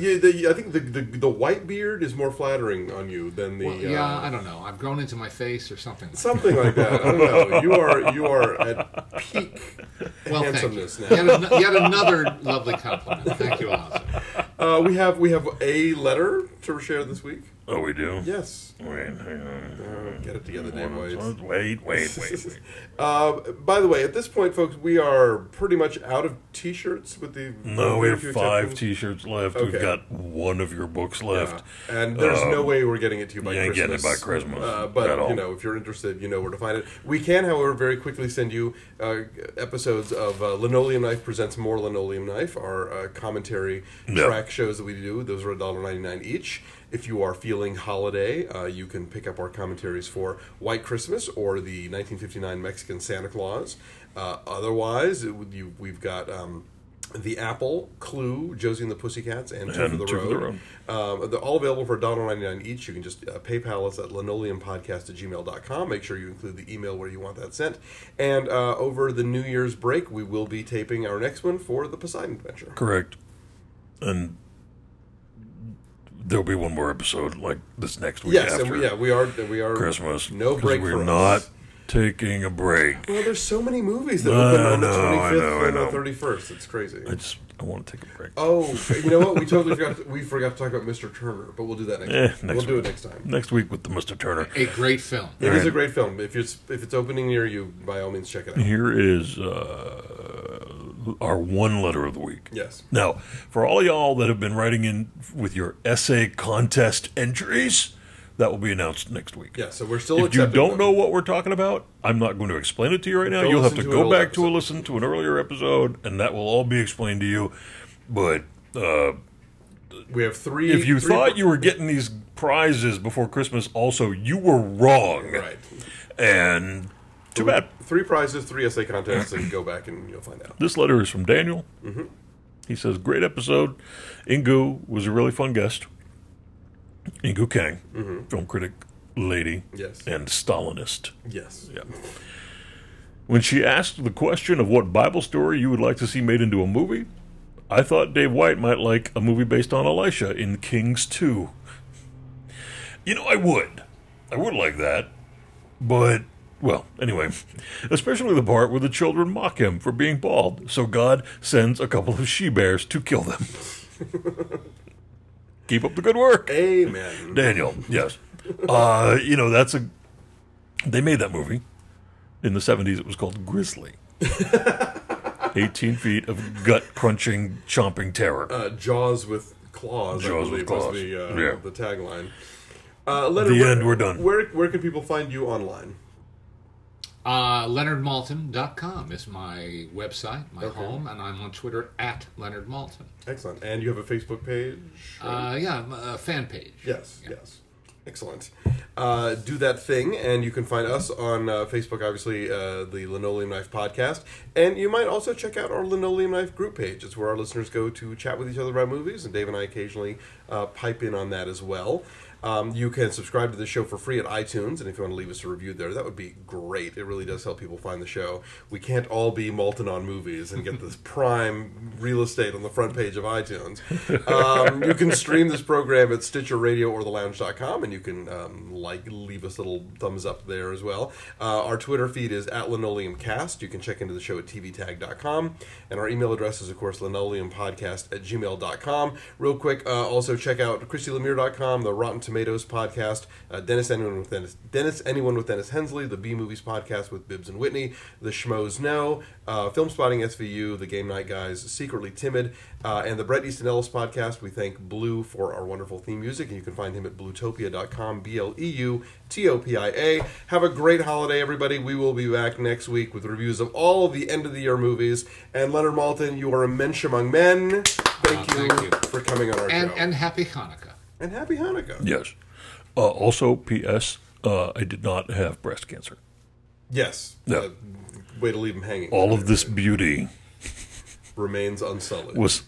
the white beard is more flattering on you than the. Well, I don't know. I've grown into my face or something. Something like that. I don't know. You are at peak handsomeness now. Yet another lovely compliment. Thank you, Alistair. We have a letter to share this week. Oh, we do? Yes. Wait, hang on. Get it together, Dave White. Wait. By the way, at this point, folks, we are pretty much out of T-shirts with the. No, we have 5 T-shirts left. Okay. We've got one of your books left, and there's no way we're getting it to you by Christmas. Getting it by Christmas. But if you're interested, you know where to find it. We can, however, very quickly send you episodes of Linoleum Knife Presents More Linoleum Knife, our commentary track shows that we do. Those are $1.99 each. If you are feeling holiday, you can pick up our commentaries for White Christmas or the 1959 Mexican Santa Claus. Otherwise, we've got The Apple, Clue, Josie and the Pussycats, and Two for the Road. They're all available for $1.99 each. You can just PayPal us at linoleumpodcast@gmail.com. Make sure you include the email where you want that sent. And over the New Year's break, we will be taping our next one for the Poseidon Adventure. Correct. And there'll be one more episode like this next week. Yes, after and we are Christmas. No break we're for us. Not taking a break. Well, there's so many movies that open on the 25th and I know. the 31st. It's crazy. I want to take a break. Oh, you know what? We totally forgot to talk about Mr. Turner, but we'll do that next week. We'll do it next time. Next week with the Mr. Turner. A great film. It is a great film. If it's opening near you, by all means, check it out. Here is our one letter of the week. Yes. Now, for all y'all that have been writing in with your essay contest entries, that will be announced next week. Yeah, so we're still If you don't know what we're talking about, I'm not going to explain it to you right now. You'll have to go back to listen to an earlier episode, and that will all be explained to you. But we have 3. If you thought you were getting these prizes before Christmas, also, you were wrong. Right. And too bad. 3 prizes, 3 essay contests, and go back and you'll find out. This letter is from Daniel. Mm-hmm. He says, great episode. Ingu was a really fun guest. Ingu Kang, film critic, lady, yes, and Stalinist. Yes. Yeah. When she asked the question of what Bible story you would like to see made into a movie, I thought Dave White might like a movie based on Elisha in Kings 2. I would. I would like that. But, well, anyway, especially the part where the children mock him for being bald, so God sends a couple of she-bears to kill them. Keep up the good work. Amen. Daniel, yes. They made that movie. In the 70s, it was called Grizzly. 18 feet of gut-crunching, chomping terror. Jaws with claws, Jaws I believe, with claws. was the tagline. Leonard, we're done. Where can people find you online? LeonardMaltin.com is my website, my home, and I'm on Twitter at Leonard Maltin. Excellent. And you have a Facebook page? A fan page. Yes. Excellent. Do that thing, and you can find us on Facebook, obviously, the Linoleum Knife Podcast. And you might also check out our Linoleum Knife group page. It's where our listeners go to chat with each other about movies, and Dave and I occasionally pipe in on that as well. You can subscribe to the show for free at iTunes, and if you want to leave us a review there, that would be great. It really does help people find the show. We can't all be molten on movies and get this prime real estate on the front page of iTunes. You can stream this program at Stitcher Radio or thelounge.com, and you can leave us a little thumbs up there as well. Our Twitter feed is at LinoleumCast. You can check into the show at tvtag.com, and our email address is, of course, linoleumpodcast@gmail.com. Real quick, also check out ChristyLemire.com, the Rotten Tomatoes podcast, Dennis Anyone with Dennis Hensley, the B Movies podcast with Bibbs and Whitney, the Schmoes Know, Film Spotting SVU, the Game Night Guys, Secretly Timid, and the Bret Easton Ellis podcast. We thank Blue for our wonderful theme music, and you can find him at bluetopia.com, BLEUTOPIA. Have a great holiday, everybody. We will be back next week with reviews of all of the end-of-the-year movies. And Leonard Maltin, you are a mensch among men. Thank you for coming on our show. And happy Hanukkah. And happy Hanukkah. Yes. Also, P.S., I did not have breast cancer. Yes. No. Way to leave him hanging. All of this beauty remains unsullied. was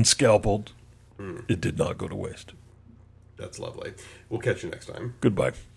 unscalpeled. It did not go to waste. That's lovely. We'll catch you next time. Goodbye.